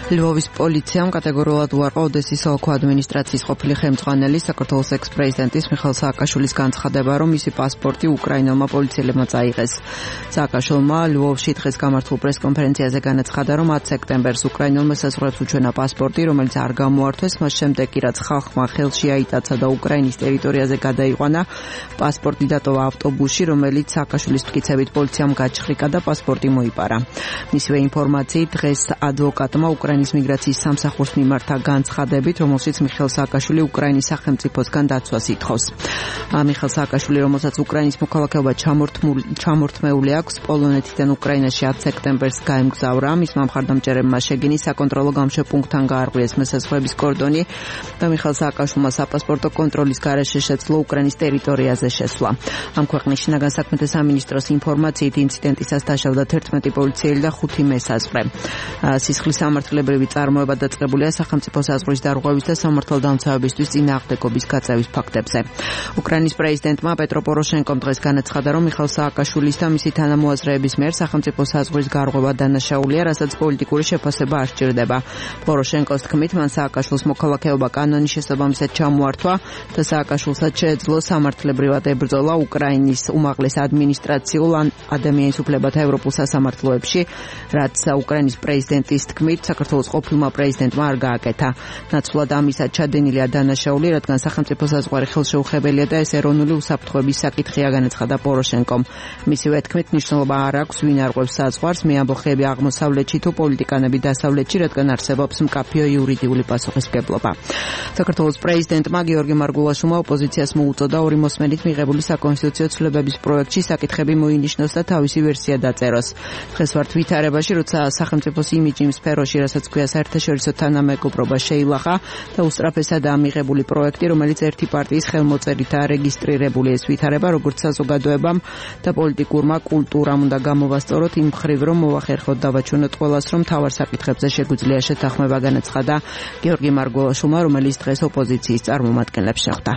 ლვოვის პოლიციამ კატეგორიულად უარყო ოდესის ოლქო ადმინისტრაციის ყოფილი ხელმძღვანელი საქართველოს ექს-პრეზიდენტის მიხეილ სააკაშვილის განცხადება, რომ მისი პასპორტი უკრაინელმა პოლიციელებმა წაიღეს. სააკაშვილმა ლვოვში დღეს გამართულ პრესკონფერენციაზე განაცხადა, რომ 10 სექტემბერს უკრაინელმა საზღვრებს უჩვენა პასპორტი, რომელიც არ გამოართვეს, მას შემდეგ კი რაც ხალხმა ხელში აიტაცა და უკრაინის ტერიტორიაზე გადაიყვანა, პასპორტი დატოვა ავტობუსში, რომელიც სააკაშვილის მტკიცებით პოლიციამ გაჩხრიკა და პასპორტი მოიპარა. მისივე ინფორმაციით დღეს ადვოკატმა უკრაინის მიგრაციის სამსახურს მიმართა განცხადებით, რომელშიც მიხეილ სააკაშვილი უკრაინის სახელმწიფოსგან დაცვას ითხოვს. მიხეილ სააკაშვილი, რომელსაც უკრაინის მოქალაქეობა ჩამორთმეული აქვს, პოლონეთიდან უკრაინაში 10 სექტემბერს გაემგზავრა. მისმა მხარდამჭერებმა შეგინის საკონტროლო გამშვებპუნქტთან გაარღვიეს მესაზღვრების კორდონი და მიხეილ სააკაშვილმა საპასპორტო კონტროლის გარეშე შეძლო უკრაინის ტერიტორიაზე შესვლა. ამ ქვეყნის შინაგან საქმეთა სამინისტროს ინფორმაციით ინციდენტისას დაშავდა 11 პოლიციელი და 5 მესაზღვრე. სისხლის სამართლებრივი წარმოება დაწყებულია სახელმწიფო საზღვრის დარღვევის და სამართალდამცავებისთვის წინააღმდეგობის გაწევის ფაქტებზე. უკრაინის პრეზიდენტმა პეტრო პოროშენკომ დღეს განაცხადა, რომ მიხეილ სააკაშვილის და მისი თანამოაზრეების მიერ სახელმწიფო საზღვრის გარღვევა დანაშაულია, რასაც პოლიტიკური შეფასება არ სჭირდება. პოროშენკოს თქმით, მან სააკაშვილის მოქალაქეობა კანონის შესაბამისად ჩამოართვა და სააკაშვილსაც შეეძლო სამართლებრივად ებრძოლა უკრაინის უმაღლეს ადმინისტრაციულ ან ადამიანის უფლებათა ევროპულ სასამართლოებში, რაც უკრაინის პრეზიდენტის თქმით, საქართველოს ყოფილმა პრეზიდენტმა არ გააკეთა. ნაცვლად ამისა ჩადენილია დანაშაული, რადგან სახელმწიფო საზღვარი ხელშეუხებელია და ეს ეროვნული უსაფრთხოების საკითხია, განაცხადა პოროშენკომ. მისივე თქმით, მნიშვნელობა არ აქვს, ვინ არღვევს საზღვარს, მე ამბოხები აღმოსავლეთში თუ პოლიტიკანები დასავლეთში, რადგან არსებობს მკაფიო იურიდიული პასუხისმგებლობა. საქართველოს პრეზიდენტმა გიორგი მარგულაშვილმა ოპოზიციას მოუწოდა ორი მოსმენით მიღებული საკონსტიტუციო ცვლილებების პროექტში საკითხები მოინიშნოს და თავისი ვერსია დაწეროს. დღეს ვართ ვითარებაში, როცა სახელმწიფოს იმიჯი იმ სფეროში, რასაც ქვია საერთაშორისო თანამეგობრობა, შეილახა და უსწრაფესადაა მიღებული პროექტი, რომელიც ერთი პარტიის ხელმოწერითაა რეგისტრირებული. ეს ვითარება როგორც საზოგადოებამ და პოლიტიკურმა კულტურამ უნდა გამოვასწოროთ იმ მხრივ, რომ მოვახერხოთ და ვაჩვენოთ ყველას, რომ მთავარ საკითხებზე შეგვიძლია შეთანხმება, განაცხადა გიორგი მარგულაშვილმა, რომელიც დღეს ოპოზიციის წარმომადგენლებს შეხვდა.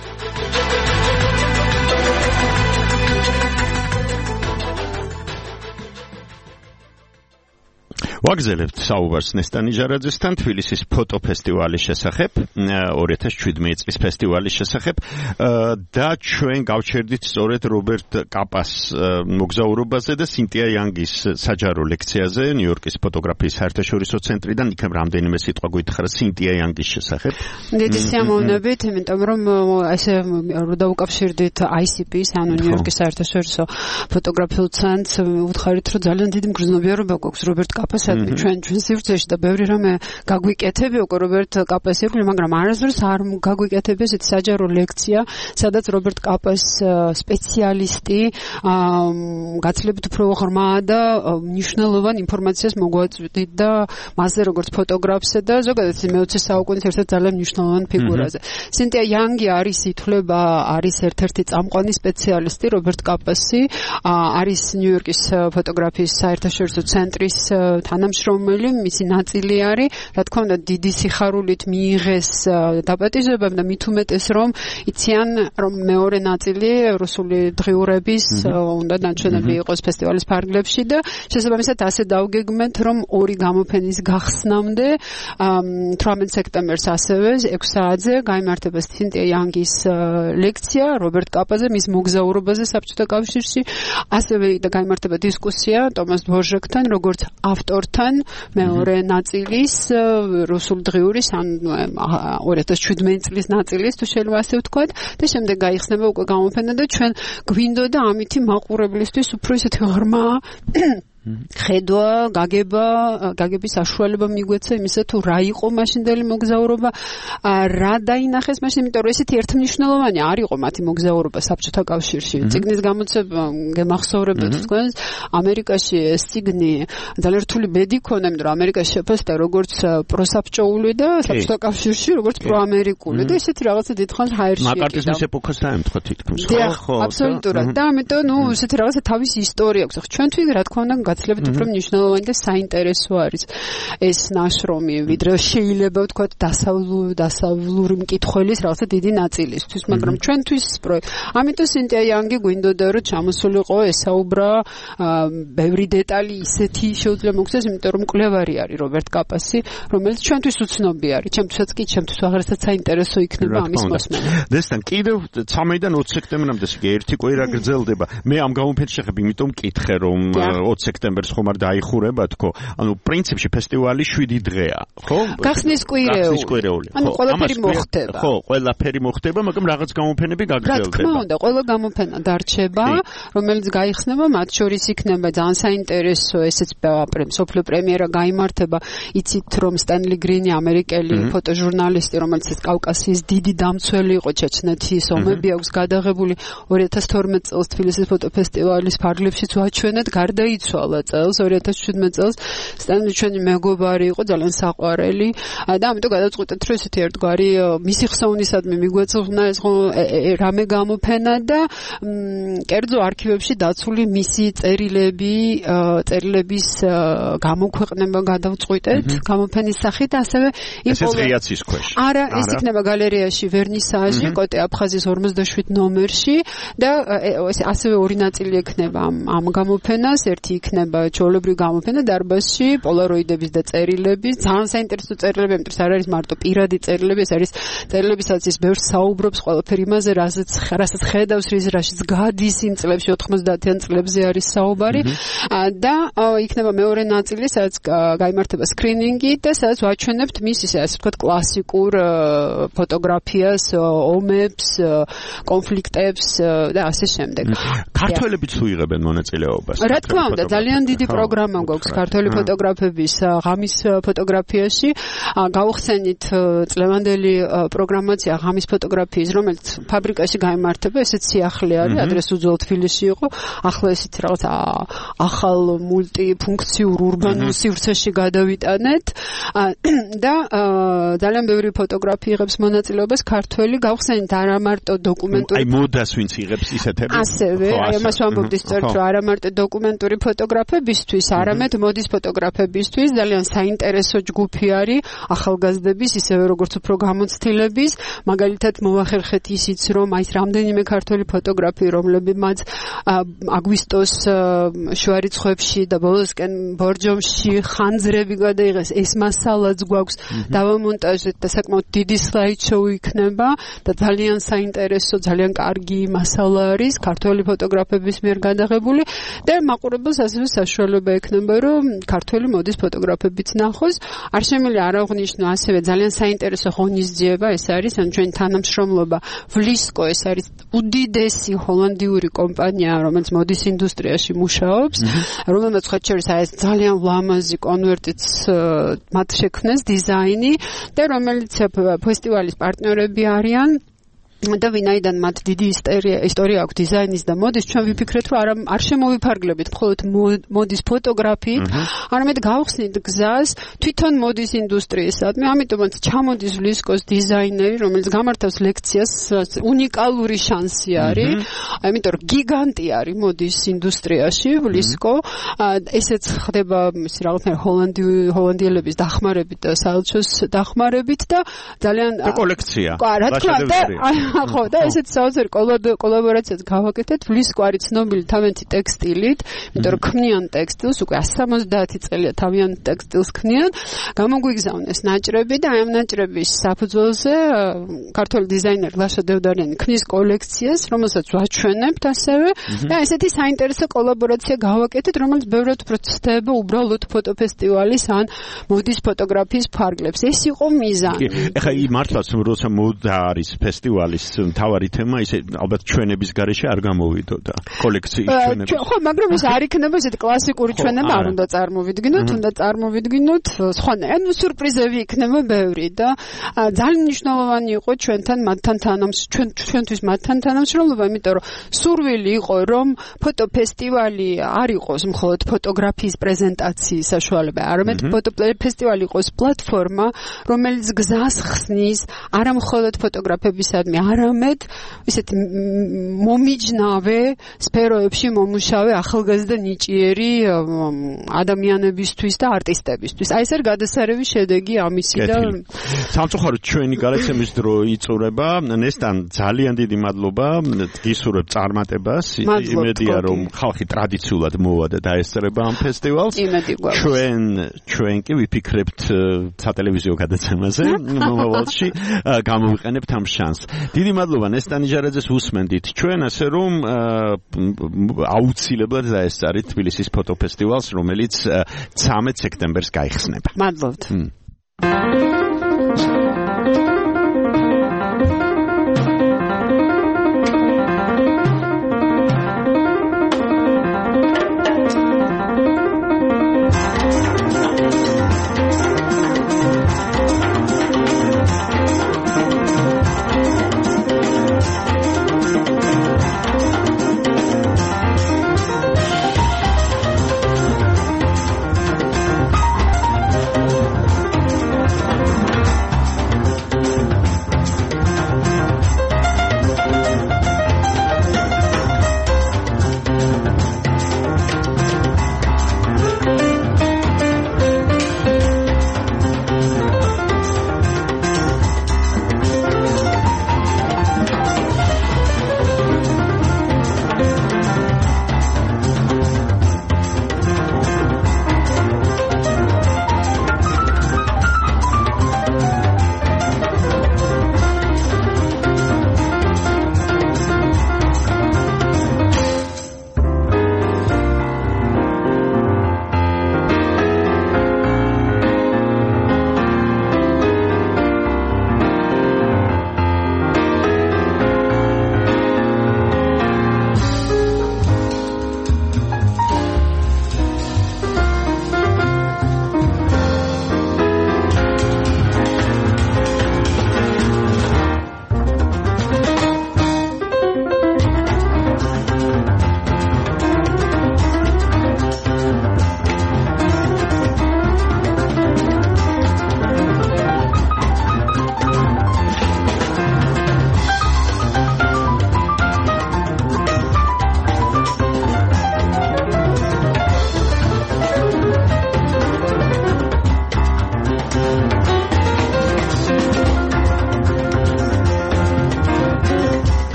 ვაგზელებთ საუბარს ნესტანი ჟარაძესთან თბილისის ფოტოფესტივალის შესახებ, 2017 წლის ფესტივალის შესახებ და ჩვენ გავჩერდით სწორედ რობერტ კაპას მოგზაურობაზე და სინტია იანგის საჯარო ლექციაზე ნიუ-იორკის ფოტოგრაფიის საერთაშორისო ცენტრიდან. იქნებ რამდენიმე სიტყვა გითხრა სინტია იანგის შესახებ. დიდი სიამოვნებით, იმიტომ რომ ესე დავუკავშირდით ICP-ს, ანუ ნიუ-იორკის საერთაშორისო ფოტოგრაფიულ ცენტრს, ვუთხარით, რომ ძალიან დიდი მგრძნობიარობა გვაქვს რობერტ კაპას ჩვენ სივრცეში და ბევრი რამე გაგვიკეთები უკვე რობერტ კაპას ირგვლივ, მაგრამ არასდროს არ გაგვიკეთები ესეთი საჯარო ლექცია, სადაც რობერტ კაპას სპეციალისტი გაცილებით უფრო ღრმა და მნიშვნელოვან ინფორმაციას მოგვაწვდით და მასზე როგორც ფოტოგრაფსა და ზოგადად მე-20 საუკუნის ერთ-ერთ ძალიან მნიშვნელოვან ფიგურაზე. სინტია იანგი არის ითვლება, არის ერთ-ერთი წამყვანი სპეციალისტი რობერტ კაპასი, არის ნიუ-იორკის ფოტოგრაფიის საერთაშორისო ცენტრის თანამშრომელი, მისი ნაწილი არის, რა თქმა უნდა, დიდი სიხარულით მიიღეს დაპატიჟებამ და მით უმეტეს რომ იციან, რომ მეორე ნაწილი რუსული დღიურების უნდა ნაჩვენები იყოს ფესტივალის ფარგლებში და შესაბამისად ასე დავგეგმეთ, რომ ორი გამოფენის გახსნამდე 18 სექტემბერს ასევე 6 საათზე გაიმართება სინტია იანგის ლექცია რობერტ კაპაზე, მის მოგზაურობაზე საბჭოთა კავშირში, ასევე და გაიმართება დისკუსია ტომას დვორჟეკთან, როგორც ავტორთან მეორე ნაწილის რუსულ დღიურის ან 2017 წლის ნაწილის თუ შეიძლება ასე ვთქვათ და შემდეგ გაიხსნება უკვე გამოფენა და ჩვენ გვინდოდა ამითი მაყურებლისთვის უფრო ისეთი ღრმა ხედვა, გაგების საშუალება მიგვეცა იმისა თუ რა იყო მაშინდელი მოგზაურობა, რა დაინახეს მაშინ, იმიტომ რომ ესეთი ერთმნიშვნელოვანი არ იყო მათი მოგზაურობა საბჭოთა კავშირში. წიგნის გამოცემა გემახსოვრებთ თქვენ, ამერიკაში ეს წიგნი ძალიან რთული ბედი ქონდა, იმიტომ რომ ამერიკაში შეფასდა როგორც პროსაბჭოული და საბჭოთა კავშირში როგორც პროამერიკული და ესეთი რაღაცა დიდხანს ჰაერში ეკიდა. მაკარტიზმის ეპოქას დაემთხვა თითქმის, ხო? აბსოლუტურად. და ამიტომ ესეთი რაღაცა თავისი ისტორია აქვს. ჩვენთვის რა თქმა უნდა გაცილებით უფრო მნიშვნელოვანი და საინტერესო არის ეს ნაშრომი, ვიდრე შეიძლება ვთქვათ დასავლური მკითხველის რაღაცა დიდი ნაწილისთვის, მაგრამ ჩვენთვის ამიტომ სინტია იანგი გვინდოდა რომ ჩამოსულიყო ესაუბრა ბევრი დეტალი ისეთი შეუძლია მოგცეს, იმიტომ რომ მკვლევარი არის რობერტ კაპასი, რომელიც ჩვენთვის უცნობი არის, ჩემთვისაც კი, ჩემთვის აღარსაც საინტერესო იქნება ამის მოსმენა. Დესთან კიდევ 13-დან 20 სექტემბრამდე იგი ერთი კვირა გრძელდება. მე ამ გამოფენის შესახებ იმიტომ მკითხე, რომ 20 სექტემბერს ხომ არ დაიხურება თქო. ანუ პრინციპში ფესტივალი 7 დღეა, ხო? გახსნის კვირეული. ანუ ყველაფერი მოხდება. ხო, ყველაფერი მოხდება, მაგრამ რაღაც გამოფენები გაგრძელდება. რა თქმა უნდა, ყველა გამოფენა დარჩება, რომელიც გაიხსნება, მათ შორის იქნება ძალიან საინტერესო ესეც სოფლიო პრემიერა გაიმართება. იცით რომ სტენლი გრინი ამერიკელი ფოტოჟურნალისტი, რომელიც კავკასიის დიდი დამცველი იყო ჩეჩნეთის ომები აქვს გადაღებული 2012 წელს თბილისის ფოტოფესტივალის ფარგლებშიც ვაჩვენეთ, გარდაიცვალა წელს 2017 წელს. სტენლი ჩვენი მეგობარი იყო, ძალიან საყვარელი და ამიტომ გადავწყვიტეთ რომ ესეთი ერთგვარი მისი ხსოვნისადმი მიგვეცხოვნა ეს რამე გამოფენა და კერძო არქივებში დაცული მისი წერილების გამოქვეყნება გადავწყვიტეთ გამოფენის სახით და ასევე ინფორმაციის ქვეშ. არა, ეს იქნება გალერეაში ვერნისაჟი კოტე აფხაზის 47 ნომერში და ასევე ორი ნაწილი ექნება ამ გამოფენას, ერთი იქნება ჩვეულებრივი გამოფენა დარბაზში, პოლაროიდების და წერილების, ძალიან საინტერესო წერილები, იმიტომ რომ არ არის მარტო პირადი წერილები, ეს არის წერილებისაც ის ბევრს საუბრობს ყველაფერი იმაზე, რასაც ხედავს, რაშიც გადის იმ წლებში 90-იან წლებზე არის საუბარი და იქნება მეორე ნაწილი, სადაც გაიმართება სკრინინგი და სადაც ვაჩვენებთ მის ისე ასე ვთქვათ კლასიკურ ფოტოგრაფიას, ომებს, კონფლიქტებს და ასე შემდეგ. ქართველებიც თუ იღებენ მონაწილეობას? რა თქმა უნდა, ძალიან დიდი პროგრამა გვაქვს ქართველი ფოტოგრაფების ღამის ფოტოგრაფიაში. გავხსენით წლევანდელი პროგრამაცია ღამის ფოტოგრაფიის, რომელიც ფაბრიკაში გაიმართება, ესეც სიახლე არის, ადრეს უძველად თბილისში იყო, ახლა ესეც რაღაც ახალ მულტიფუნქციურ ურბანულ სივრცეში გადავიტანეთ და ძალიან ბევრი ფოტოგრაფი იღებს მონაწილეობას ქართველი. გავხსენით არა მარტო დოკუმენტური, აი მოდას ვინც იღებს ისეთები. ასევე, აი ამას ვამბობდი სწორედ, რომ არა მარტო დოკუმენტური ფოტოგრაფებისთვის, არამედ მოდის ფოტოგრაფებისთვის ძალიან საინტერესო ჯგუფი არის ახალგაზრდების, ისევე როგორც უფრო გამოცდილების. მაგალითად მოვახერხეთ ისიც, რომ აი რამდენიმე ქართველი ფოტოგრაფი, რომლებიც აგვისტოს შუა რიცხვებში და ბოლოსკენ ბორჯომში ხანძრები გადაიღეს, ეს მასალაც გვაქვს დავამონტაჟეთ და საკმაოდ დიდი სლაიდშოუ იქნება და ძალიან საინტერესო, ძალიან კარგი მასალა არის ქართველი ფოტოგრაფების მიერ გადაღებული და მაყურებელს ასევე საშუალება ექნება, რომ ქართველი მოდის ფოტოგრაფებიც ნახოს. არ შემიძლია არ აღვნიშნო ასევე ძალიან საინტერესო ღონისძიება, ეს არის ან ჩვენი თანამშრომლობა ვლისკო, ეს არის უდიდესი ჰოლანდიური კომპანია, რომელიც მოდის ინდუსტრიაში მუშაობს, რომელმაც ხეთშორის ეს ძალიან ლამაზი კონვერტიც მათ შექმნეს დიზაინი და რომელიც ფესტივალის პარტნიორები არიან. და ვინაიდან მათ დიდი ისტორია აქვს დიზაინის და მოდის, ჩვენ ვიფიქრეთ, რომ არ შემოვიფარგლებით მხოლოდ მოდის ფოტოგრაფიით, არამედ გავხსნით გზას თვითონ მოდის ინდუსტრიისადმი, ამიტომაც ჩამოდის ვლისკოს დიზაინერი, რომელიც გამართავს ლექციას, უნიკალური შანსი არის, ამიტომ რომ გიგანტი არის მოდის ინდუსტრიაში ვლისკო, ესეც ხდება ისე რაღაცნაირ ჰოლანდიელების დახმარებით და საელჩოს დახმარებით და ძალიან კოლექცია. რა თქმა უნდა, ხო, და ესეც საოცარი კოლაბორაციაც გავაკეთეთ. ვლისკო არის ცნობილი თავიანთი ტექსტილით, იმიტომ რომ ქმნიან ტექსტილს, უკვე 170 წელია თავიანთ ტექსტილს ქმნიან. გამოგვიგზავნეს ნაჭრები და აი ამ ნაჭრების საფუძველზე ქართველი დიზაინერი ლაშა დევდარიანი ქმნის კოლექციას, რომელსაც ვაჩვენებთ ასევე და ესეთი საინტერესო კოლაბორაცია გავაკეთეთ, რომელიც ბევრად უფრო ცდება უბრალოდ ფოტოფესტივალის ან მოდის ფოტოგრაფიის ფარგლებს. ეს იყო მიზანი. ეხლა მართლაც როცა მოდა არის ფესტივალის მთავარი თემა, ისე ალბათ ჩვენების გარეშე არ გამოვიდოდა კოლექციის ჩვენები. ხო, მაგრამ ეს არ იქნება ესეთი კლასიკური ჩვენება, არ უნდა წარმოვიდგინოთ, უნდა წარმოვიდგინოთ ანუ სურპრიზები იქნება ბევრი და ძალიან მნიშვნელოვანი იყო ჩვენთვის მათთან თანამშრომლობა, იმიტომ რომ სურვილი იყო, რომ ფოტოფესტივალი არ იყოს მხოლოდ ფოტოგრაფიის პრეზენტაციის საშუალება, არამედ ფოტოფესტივალი იყოს პლატფორმა, რომელიც გზას ხსნის არა მხოლოდ ფოტოგრაფებისადმი, არამედ ისეთი მომიჯნავე სფეროებში მომუშავე ახალგაზრდა ნიჭიერი ადამიანებისთვის და არტისტებისთვის. აი ეს არის გადასარევი შედეგი ამისი და სამწუხაროდ ჩვენი გადაცემის დრო იწურება. ნესტან ძალიან დიდი მადლობა. გისურვებ წარმატებას. იმედია რომ ხალხი ტრადიციულად მოვა და დაესწრება ამ ფესტივალს. ჩვენ კი ვიფიქრებთ სატელევიზიო გადაცემაზე მომავალში გამოვიყენებთ ამ შანსს. დიდი მადლობა ნესტან იჟარაძეს უსმენდით. ჩვენ ასე რომ აუცილებლად დაესწრით თბილისის ფოტოფესტივალს, რომელიც 13 სექტემბერს გაიხსნება. მადლობთ.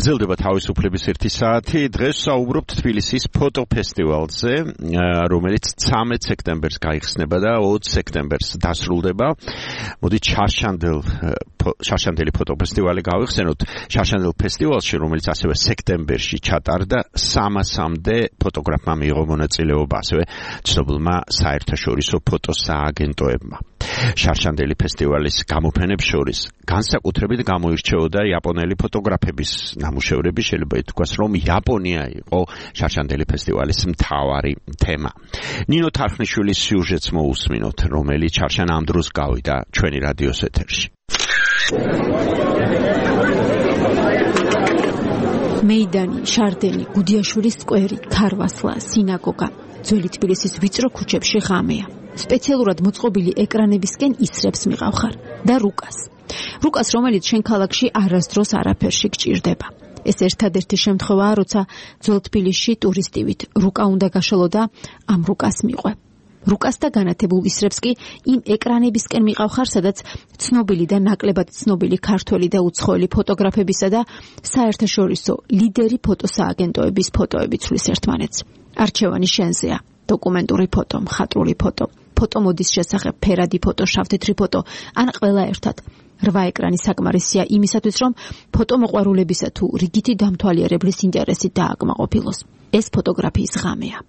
გრძელდება თავისუფლების ერთი საათი. დღეს საუბრობთ თბილისის ფოტოფესტივალზე, რომელიც 13 სექტემბერს გაიხსნება და 20 სექტემბერს დასრულდება. მოდით შარშანდელი ფოტოფესტივალი გავიხსენოთ. შარშანდელ ფესტივალში, რომელიც ასევე სექტემბერში ჩატარდა, 300-მდე ფოტოგრაფმა მიიღო მონაწილეობა, ასევე ცნობილმა საერთაშორისო ფოტოსააგენტოებმა. შარშანდელი ფესტივალის გამოფენებს შორის განსაკუთრებით გამოირჩეოდა იაპონელი ფოტოგრაფების ნამუშევრები. შეიძლება ითქვას, რომ იაპონია იყო შარშანდელი ფესტივალის მთავარი თემა. ნინო თარხნიშვილის სიუჟეტს მოусმინოთ, რომელიც შარშან ამ დროს გავიდა ჩვენი რადიოს ეთერში. მეიდანი, შარდენი, გუდიაშვილის სკვერი, ქარვასლა, სინაგოგა, ძველი თბილისის ვიწრო ქუჩებში ღამეა. სპეციალურად მოწყობილი ეკრანებისკენ ისრებს მიყავხარ და რუკას, რომელიც შენ ქალაქში არასდროს არაფერში გჭირდება. ეს ერთადერთი შემთხვევაა, როცა ძველ თბილისში ტურისტივით რუკა უნდა გაშალო და ამ რუკას მიყვე. რუკას და განათებულ ისრებს კი იმ ეკრანებისკენ მიყავხარ, სადაც ცნობილი და ნაკლებად ცნობილი ქართველი და უცხოელი ფოტოგრაფებისა და საერთაშორისო ლიდერი ფოტოსააგენტოების ფოტოები ცვლის ერთმანეთს. არჩევანი შენზეა. დოკუმენტური ფოტო, მხატვრული ფოტო, ფოტომოდის შესახებ ფერადი ფოტო, შავთეთრი ფოტო, ან ყველა ერთად. 8 ეკრანი საკმარისია იმისათვის, რომ ფოტომოყვარულებისა თუ რიგითი დამთვალიერებლის ინტერესი დააკმაყოფილოს. ეს ფოტოგრაფიის ღამეა.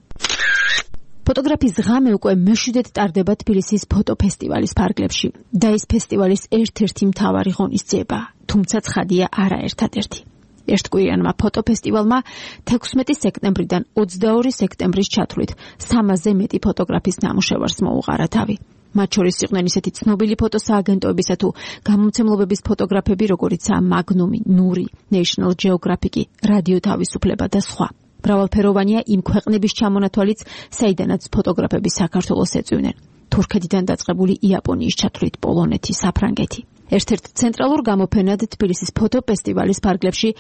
ფოტოგრაფიის ღამე უკვე მეშვიდედ ტარდება თბილისის ფოტოფესტივალის ფარგლებში და ეს ფესტივალის ერთ-ერთი მთავარი ღონისძიებაა, თუმცა ცხადია არა ერთადერთი. ერთკვირიანმა ფოტოფესტივალმა 16 სექტემბრიდან 22 სექტემბრის ჩათვლით 300-ზე მეტი ფოტოგრაფის ნამუშევარს მოუყარა თავი. მათ შორის იყვნენ ისეთი ცნობილი ფოტოსააგენტოებისა თუ გამომცემლობების ფოტოგრაფები, როგორიცაა მაგნუმი, ნური, National Geographic, რადიო თავისუფლება და სხვა. მრავალფეროვანია იმ ქვეყნების ჩამონათვალიც, საიდანაც ფოტოგრაფები საქართველოს ეწვივნენ. თურქეთიდან დაწყებული იაპონიის ჩათვლით პოლონეთი, საფრანგეთი. ერთ-ერთ ცენტრალურ გამოფენად თბილისის ფოტოფესტივალის ფარგლებში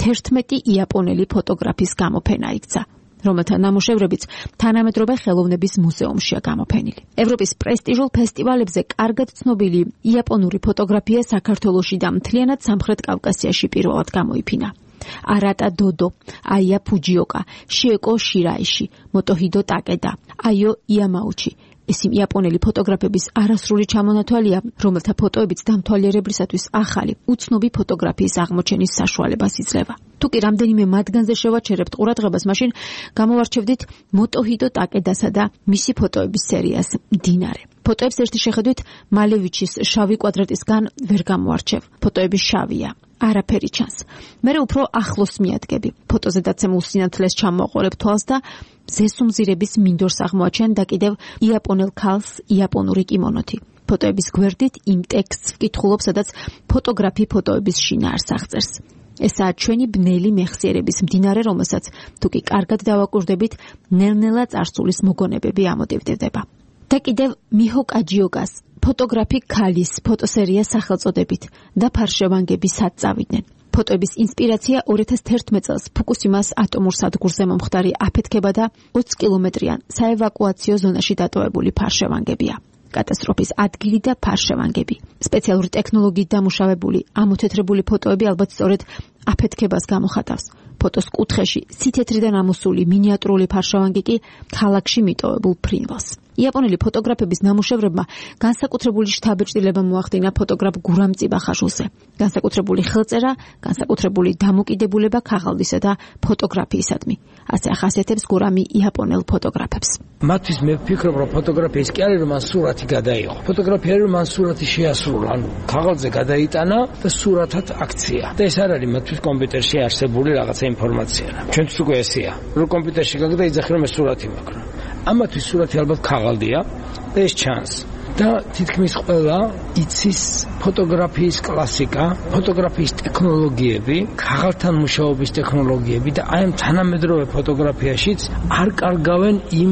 11 იაპონელი ფოტოგრაფის გამოფენა იქცა, რომელთა ნამუშევრებიც თანამედროვე ხელოვნების მუზეუმშია გამოფენილი. ევროპის პრესტიჟულ ფესტივალებზე კარგად ცნობილი იაპონური ფოტოგრაფია საქართველოში და მთლიანად სამხრეთ კავკასიაში პირველად გამოიფინა. არატა დოდო, აია ფუჯიოკა, შიეკო შირაიში, მოტოჰიდო ტაკედა, აიო იამაუჩი. ეს იმ იაპონელი ფოტოგრაფების არასრული ჩამონათვალია, რომელთა ფოტოებიც დამთვალიერებლისათვის ახალი, უცნობი ფოტოგრაფიის აღმოჩენის საშუალებას იძლევა. თუ კი რამდენიმე მათგანზე შევაჩერებთ ყურადღებას, მაშინ გამოვარჩევდით მოტოჰიდო ტაკედასა და მისი ფოტოების სერიას მდინარე. ფოტოებს ერთი შეხედვით მალევიჩის შავი კვადრატისგან ვერ გამოვარჩევ. ფოტოები შავია. არაფერი ჩანს. მე უფრო ახლოს მიადგები. ფოტოზე დაცემულ სინათლეს ჩამოყოლებ თვალს და ზესუმზირების მინდორს აღმოაჩენ და კიდევ იაპონელ ქალს იაპონური კიმონოთი. ფოტოების გვერდით იმ ტექსტს ვკითხულობ, სადაც ფოტოგრაფი ფოტოების შინაარს აღწერს. ესაა ჩვენი ბნელი მეხსიერების მდინარე, რომელსაც თუ კი კარგად დავაკვირდებით, ნელ-ნელა წარსულის მოგონებები ამოტივდება. და კიდევ მიჰო კაჯიოგას ფოტოგრაფი ქალის ფოტოსერია სახელწოდებით და ფარშევანგები სად წავიდნენ. ფოტოების ინსპირაცია 2011 წელს ფუკუსიმას ატომურ სადგურზე მომხდარი აფეთქება და 20 კილომეტრიან საევაკუაციო ზონაში დატოვებული ფარშევანგებია. კატასტროფის ადგილი და ფარშევანგები. სპეციალური ტექნოლოგიით დამუშავებული, ამოთეთრებული ფოტოები ალბათ სწორედ აფეთქებას გამოხატავს. ფოტოს კუთხეში სითეთრიდან ამოსული მინიატურული ფარშევანგი კი ქალაქში მიტოვებულ ფრინველს. იაპონელი ფოტოგრაფების ნამუშევრებმა განსაკუთრებული შთაბეჭდილება მოახდინა ფოტოგრაფ გურამ წიბახაშვილზე. განსაკუთრებული ხელწერა, განსაკუთრებული დამოკიდებულება ქაღალდისა და ფოტოგრაფიისადმი. ასე ახასიათებს გურამი იაპონელ ფოტოგრაფებს. მათთვის მე ვფიქრობ, რომ ფოტოგრაფია ის კი არის, რომ მან სურათი გადაიღო. ფოტოგრაფია არის, რომ მან სურათი შეასრულა, ანუ ქაღალდზე გადაიტანა და სურათად აქცია. და ეს არ არის მათთვის კომპიუტერში არსებული რაღაცა ინფორმაცია. ჩვენთვის უკვე ესეა. რომ კომპიუტერში გაგდა იძახი, რომ ეს სურათი მაქვს. ამათთვის სურათი ალბათ ქაღალდია და ეს ჩანს. და თითქმის ყველა იცის ფოტოგრაფიის კლასიკა, ფოტოგრაფიის ტექნოლოგიები, ქაღალდთან მუშაობის ტექნოლოგიები და აი ამ თანამედროვე ფოტოგრაფიაშიც არ კარგავენ იმ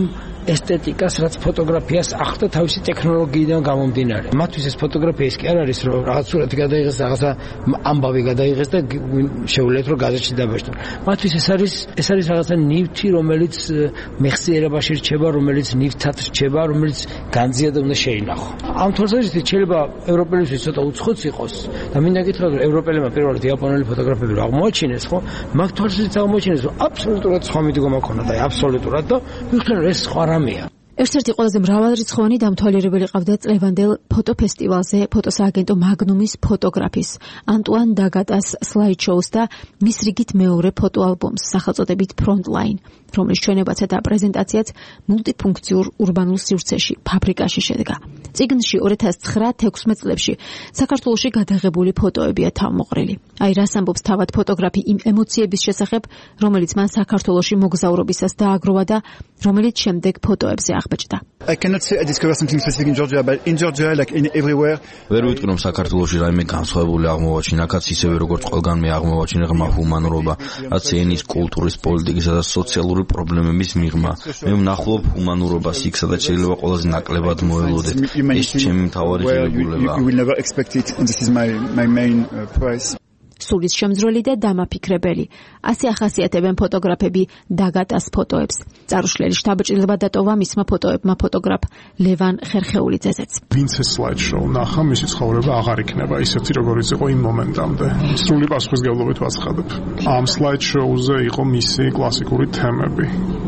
ესთეტიკას, რაც ფოტოგრაფიას ახდო თავისი ტექნოლოგიიდან გამომდინარე. მათთვის ეს ფოტოგრაფია ის კი არ არის, რომ რაღაც სურათი გადაიღეს, რაღაცა ამბავი გადაიღეს და შეუძლიათ რომ გაზეთში დაბეჭდონ. მათთვის ეს არის რაღაცა ნივთი, რომელიც მეხსიერებაში რჩება, რომელიც ნივთად რჩება, რომელიც განძია და უნდა შეინახო. ამ თვალსაზრისით შეიძლება ევროპელებისთვის ცოტა უცხოც იყოს და მინდა გითხრათ, რომ ევროპელებმა პირველად იაპონელი ფოტოგრაფები რო აღმოაჩინეს, ხო? მაგ თვალსაზრისით აღმოაჩინეს, რომ აბსოლუტურად სხვა მიდგომა ჰქონდა და აბსოლუტურად და ვიხსენ რომ ეს სხვა რამეა. ერთ-ერთი ყველაზე მრავალრიცხოვანი დამთვალიერებელი ყავდა წლევანდელ ფოტოფესტივალზე ფოტოსააგენტო მაგნუმის ფოტოგრაფის ანტუან დაგატას სლაიდ-შოუს და მის რიგით მეორე ფოტოალბომს სახელწოდებით Frontline, რომლის ჩვენებაცა და პრეზენტაციაც მულტიფუნქციურ ურბანულ სივრცეში, ფაბრიკაში შედგა. წიგნში 2009-16 წლებში საქართველოში გადაღებული ფოტოებია თავმოყრილი. აი რას ამბობს თავად ფოტოგრაფი იმ ემოციების შესახებ, რომელიც მან საქართველოში მოგზაურობისას დააგროვა და რომელიც შემდეგ ფოტოებზე აღბეჭდა. I cannot say I discovered something specific in Georgia, but in Georgia, like in everywhere. ვერ ვიტყვი რომ საქართველოში რაიმე განსხვავებული აღმოვაჩინა, აქაც ისევე როგორც ყველგანმე აღმოვაჩინა ღრმა ჰუმანურობა, რაც ენის, კულტურის, პოლიტიკისა და სოციალური პრობლემების მიღმა. მე ვნახულობ ჰუმანურობას იქ, სადაც შეიძლება ყველაზე ნაკლებად მოელოდეთ. ეს ჩემი მთავარი ღირებულება. You will never expect it, and this is my main prize. სულის შემძროლი და დამაფიქრებელი. ასე ახასიათებენ ფოტოგრაფები დაგატას ფოტოებს. წარუშლელი შთაბეჭდილება დატოვა მისმა ფოტოებმა ფოტოგრაფ ლევან ხერხეულიძეზეც. ვინც ეს სლაიდ-შოუ ნახა, მისი ცხოვრება აღარ იქნება ისეთი, როგორიც იყო იმ მომენტამდე. სრული პასუხისმგებლობით ვაცხადებ. ამ სლაიდ-შოუზე იყო მისი კლასიკური თემები.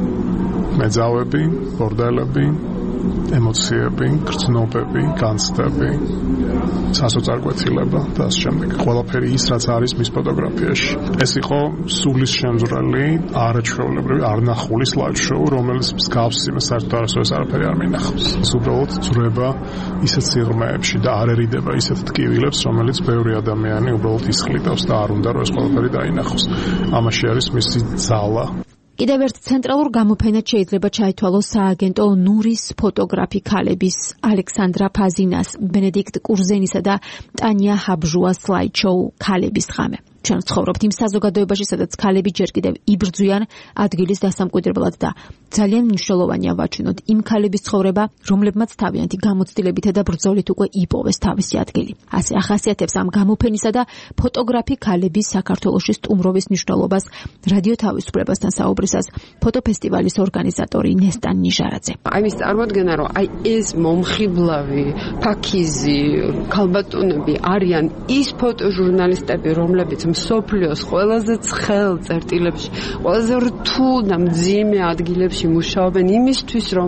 მეძავები, ბორდელები, ემოციები, გრძნობები, განცდები, სასოწარკვეთილება და ამ შემდეგ. ყველაფერი ის, რაც არის მის ფოტოგრაფიაში. ეს იყო სულის შემძვრელი, არაჩვეულებრივი, არნახული სლაიდ-შოუ, რომელიც მსგავს იმას საერთოდ არასოდეს არაფერი არ მინახავს. ეს უბრალოდ ძვრება ისეთ სიღრმეებში და არ ერიდება ისეთ ტკივილებს, რომელიც ბევრი ადამიანი უბრალოდ ისხლიტავს და არ უნდა რომ ეს ყველაფერი დაინახოს. ამაში არის მისი ძალა. კიდევ ერთ ცენტრალურ გამოფენად შეიძლება ჩაითვალოს სააგენტო ნურის ფოტოგრაფი ქალების ალექსანდრა ფაზინას, ბენედიქტ კურზენისა და ტანია ჰაბჟუას სლაიდ-შოუ ქალების ღამე. ჩვენ ცხოვრობთ იმ საზოგადოებაში, სადაც ქალები ჯერ კიდევ იბრძვიან ადგილის დასამკვიდრებლად და ძალიან მნიშვნელოვანია ვაჩვენოთ იმ ქალების ცხოვრება, რომლებმაც თავიანთი გამოცდილებითა და ბრძოლით უკვე იპოვეს თავისი ადგილი. ასე ახასიათებს ამ გამოფენისა და ფოტოგრაფი ქალების საქართველოში სტუმრობის მნიშვნელობას რადიო თავისუფლებასთან საუბრისას ფოტოფესტივალის ორგანიზატორი ნესტან ნიჟარაძე. აი ის წარმოადგენა, რომ აი ეს მომხიბლავი, ფაქიზი, ქალბატონები არიან ის ფოტოჟურნალისტები, რომლებიც მსოფლიოს ყველაზე ცხელ წერტილებში, ყველაზე რთულ და მძიმე ადგილებში მუშაობენ იმისთვის, რომ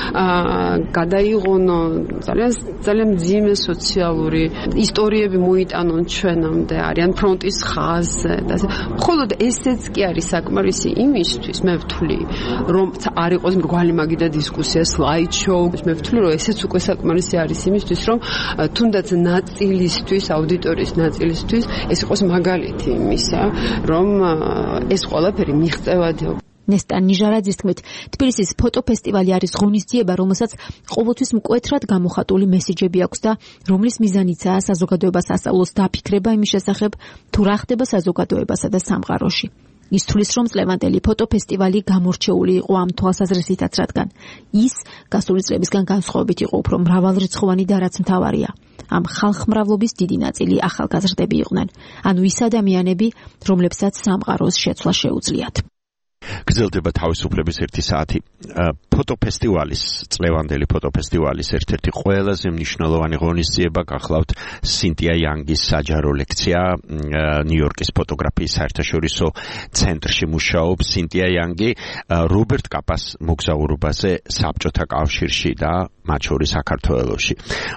გადაიღონო ძალიან მძიმე სოციალური ისტორიები მოიტანონ ჩვენამდე, არიან ფრონტის ხაზზე და ასე. მხოლოდ ესეც კი არის საკმარისი იმისთვის, მე ვთვლი, რომ არ იყოს მრგვალი მაგიდა დისკუსია, სლაიდ-შოუ, მე ვთვლი, რომ ესეც უკვე საკმარისი არის იმისთვის, რომ თუნდაც ნაწილისთვის, აუდიტორიის ნაწილისთვის ეს იყოს მაგალითი იმისა, რომ ეს ყველაფერი მიღწევადია. ნესტან ნიჟარაძის თქმით, თბილისის ფოტოფესტივალი არის ღონისძიება, რომელსაც ყოველთვის მკვეთრად გამოხატული მესიჯები აქვს და რომლის მიზანიცაა საზოგადოებას ასწავლოს დაფიქრება იმის შესახებ, თუ რა ხდება საზოგადოებასა და სამყაროში. ის თulis რომ წლევანდელი ფოტოფესტივალი გამორჩეული იყო ამ თვალსაზრისითაც, რადგან ის გასული წლებისგან განსხვავებით იყო უფრო მრავალრიცხოვანი და რაც მთავარია, ამ ხალხმრავლობის დიდი ნაწილი ახალგაზრდები იყვნენ, ანუ ის ადამიანები, რომლებსაც სამყაროს შეცვლა შეუძლიათ. გრძელდება თავისუფლების 1 საათი. ფოტოფესტივალის, წლევანდელი ფოტოფესტივალის ერთ-ერთი ყველაზე მნიშვნელოვანი ღონისძიება გახლავთ სინტია იანგის საჯარო ლექცია ნიუ-იორკის ფოტოგრაფიის საერთაშორისო ცენტრში მუშაობს. სინტია იანგი რობერტ კაპას მოგზაურობაზე საბჭოთა კავშირში და მათ შორის საქართველოში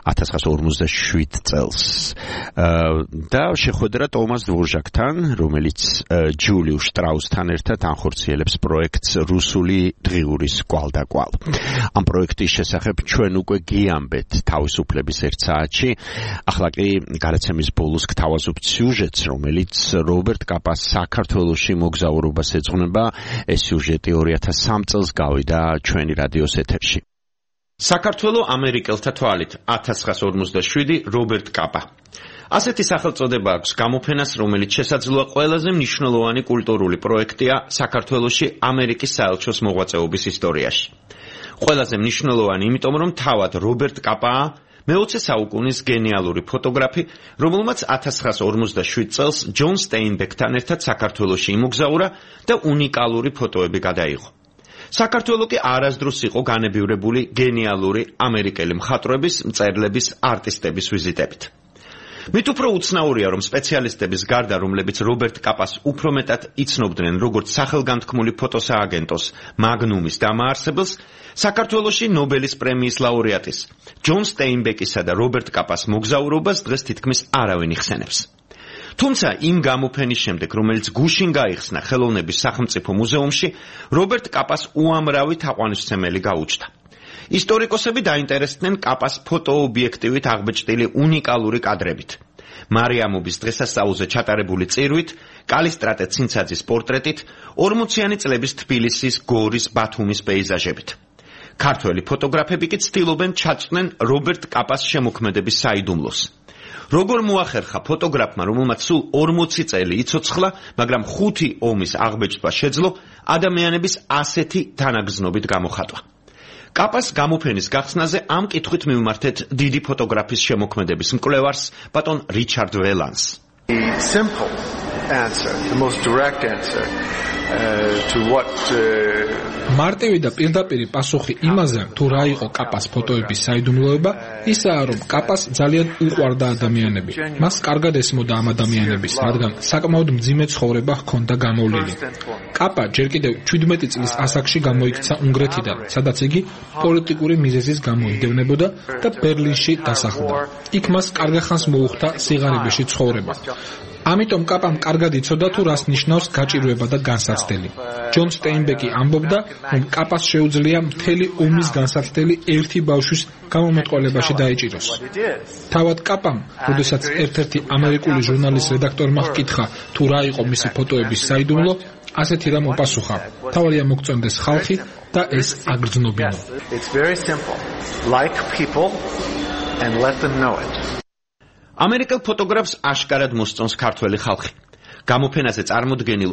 1957 წელს და შეხვედრა ტომას დვორჟაკთან, რომელიც ჯულიუს შტრაუსთან ერთად ანხორციელებს პროექტს რუსული დღიურის კვალდაკვალ. ამ პროექტის შესახებ ჩვენ უკვე გიამბეთ თავისუფლების 1 საათში. ახლა კი გადაცემის ბოლოს გთავაზობთ სიუჟეტს, რომელიც რობერტ კაპას საქართველოში მოგზაურობას ეძღვნება. ეს სიუჟეტი 2003 წელს გავიდა ჩვენი რადიოს ეთერში. საქართველო ამერიკელთა თვალით 1957 რობერტ კაპა. ასეთი სახელწოდება აქვს გამოფენას, რომელიც შესაძლოა ყველაზე მნიშვნელოვანი კულტურული პროექტია საქართველოში ამერიკის საელჩოს მოღვაწეობის ისტორიაში. ყველაზე მნიშვნელოვანი, იმიტომ რომ თავად რობერტ კაპაა მე-20 საუკუნის გენიალური ფოტოგრაფი, რომელმაც 1957 წელს ჯონ სტეინბეკთან ერთად საქართველოში იმოგზაურა და უნიკალური ფოტოები გადაიღო. საქართველო კი არასდროს იყო განებივრებული გენიალური ამერიკელი მხატვრების, მწერლების, არტისტების ვიზიტებით. მით უფრო უცნაურია, რომ სპეციალისტების გარდა, რომლებიც რობერტ კაპას უფრო მეტად იცნობდნენ როგორც სახელგანთქმული ფოტოსააგენტოს მაგნუმის დამაარსებელს, საქართველოში ნობელის პრემიის ლაურეატის ჯონ სტეინბეკისა და რობერტ კაპას მოგზაურობას დღეს თითქმის არავინ იხსენებს. თუმცა იმ გამოფენის შემდეგ, რომელიც გუშინ გაიხსნა ხელოვნების სახელმწიფო მუზეუმში, რობერტ კაპას უამრავი თაყვანისმცემელი გაუჩნდა. ისტორიკოსები დაინტერესდნენ კაპას ფოტოობიექტივით აღბეჭდილი უნიკალური კადრებით. მარიამობის დღესასწაულზე ჩატარებული წირვით, კალისტრატე ცინცაძის პორტრეტით, 40-იანი წლების თბილისის, გორის, ბათუმის პეიზაჟებით. ქართველი ფოტოგრაფები კი ცდილობენ ჩაწვნენ რობერტ კაპას შემოქმედების საიდუმლოს. როგორ მოახერხა ფოტოგრაფმა, რომელმაც სულ 40 წელი იცოცხლა, მაგრამ 5 ომის აღბეჭდვა შეძლო, ადამიანების ასეთი თანაგრძნობით გამოხატვა. კაპას გამოფენის გახსნაზე ამ კითხვით მივმართეთ დიდი ფოტოგრაფის შემოქმედების მკვლევარს, ბატონ რიჩარდ ველანს. მარტივი და პირდაპირი პასუხი იმაზე, თუ რა იყო კაპას ფოტოების საიდუმლოება, ისაა, რომ კაპას ძალიან უყვარდა ადამიანები. მას კარგად ესმოდა ამ ადამიანების, რადგან საკმაოდ მძიმე ცხოვრება ჰქონდა გამოვლილი. კაპა ჯერ კიდევ 17 წლის ასაკში გამოიქცა უნგრეთიდან, სადაც იგი პოლიტიკური მიზეზის გამო იდევნებოდა და ბერლინში დასახლდა. იქ მას კარგახანს მოუხდა სიღარიბეში ცხოვრება. ამიტომ კაპამ კარგად იცოდა თუ რას ნიშნავს გაჭირვება და განსაცდელი. ჯონ სტეინბეკი ამბობდა, რომ კაპას შეუძლია მთელი ომის განსაცდელი ერთი ბავშვის გამომეტყველებაში დაეჭიროს. თავად კაპამ, როდესაც ერთ-ერთი ამერიკული ჟურნალის რედაქტორმა ჰკითხა, თუ რა იყო მისი ფოტოების საიდუმლო, ასეთი რამ უპასუხა: თავარია მოგწონდეს ხალხი და ეს აგრძნობინო. ამერიკელ ფოტოგრაფს აშკარად მოსწონს ქართველი ხალხი. გამოფენაზე წარმოდგენილ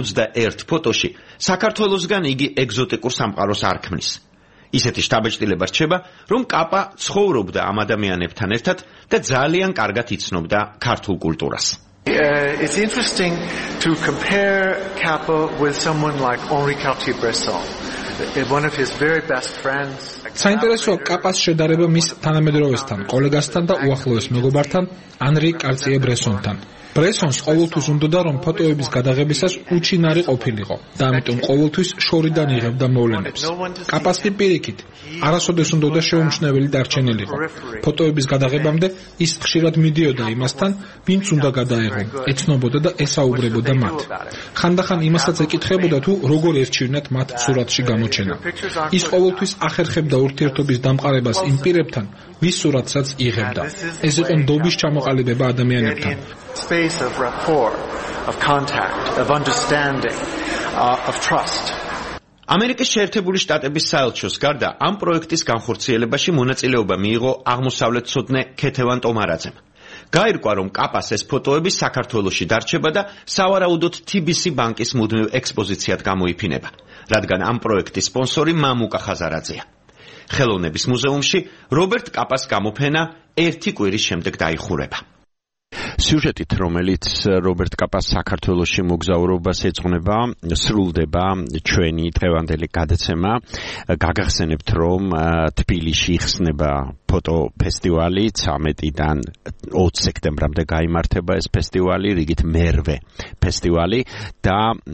81 ფოტოში საქართველოსგან იგი ეგზოტიკურ სამყაროს არ ქმნის. ისეთი შთაბეჭდილება რჩება, რომ კაპა ცხოვრობდა ამ ადამიანებთან ერთად და ძალიან კარგად იცნობდა ქართულ კულტურას. It's interesting to compare Kappa with someone like Henri Cartier-Bresson, one of his very best friends. საინტერესოა კაპას შედარება მის თანამედროვესთან, კოლეგასთან და უახლოეს მეგობართან, ანრი კარტიე-ბრესონთან. ბრესონს ყოველთვის უნდოდა, რომ ფოტოების გადაღებისას უჩინარი ყოფილიყო და ამიტომ ყოველთვის შორიდან იღებდა მოვლენებს. კაპას კი პირიქით, არასოდეს უნდოდა შეუმჩნეველი დარჩენილიყო. ფოტოების გადაღებამდე ის ხშირად მიდიოდა იმასთან, ვინც უნდა გადაეღო, ეცნობოდა და ესაუბრებოდა მათ. ხანდახან იმასაც ეკითხებოდა, თუ როგორ ერჩივნათ მათ სურათში გამოჩენა. ის ყოველთვის ახერხებდა ურთიერთობის დამყარებას იმ პირებთან, ვის სურათსაც იღებდა. ეს იყო ნდობის ჩამოყალიბება ადამიანებთან. Space of rapport, of contact, of understanding, of trust. ამერიკის შეერთებული შტატების საელჩოს გარდა ამ პროექტის განხორციელებაში მონაწილეობა მიიღო აღმოსავლეთცოდნე ქეთევან ტომარაძემ. გაირკვა, რომ კაპას ეს ფოტოები საქართველოში დარჩება და სავარაუდოდ TBC ბანკის მუდმივ ექსპოზიციად გამოიფინება, რადგან ამ პროექტის სპონსორი მამუკა ხაზარაძეა. ხელოვნების მუზეუმში რობერტ კაპას გამოფენა 1 კვირის შემდეგ დაიხურება. სიუჟეტით, რომელიც რობერტ კაპას საქართველოში მოგზაურობას ეძღვნება, სრულდება ჩვენი დღევანდელი გადაცემა. გაგახსენებთ, რომ თბილისში იხსნება ფოტოფესტივალი 13-დან 20 სექტემბრამდე გაიმართება ეს ფესტივალი, რიგით მერვე ფესტივალი და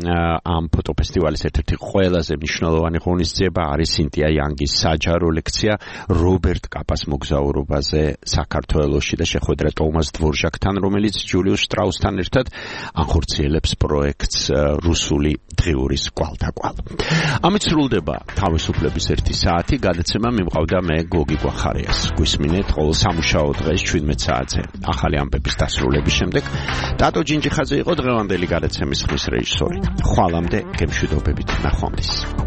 ამ ფოტოფესტივალის ერთ-ერთი ყველაზე მნიშვნელოვანი ღონისძიება არის სინტია იანგის საჯარო ლექცია რობერტ კაპას მოგზაურობაზე საქართველოში და შეხვედრა ტომას დვორჟაკთან, რომელიც ჯულიუს შტრაუსთან ერთად ახორციელებს პროექტს რუსული დღიურის კვალთაკვალ. ამით სრულდება თავისუფლების 1 საათი. გადაცემა მიმყავდა მე გოგი გვახარიას. გვისმინეთ ყოველ სამუშაო დღეს 17 საათზე. ახალი ამბების დასრულების შემდეგ ტატო ჯინჯიხაძე იყო დღევანდელი გადაცემის ხმის რეჟისორი. ხვალამდე გემშვიდობებით, ნახვამდის.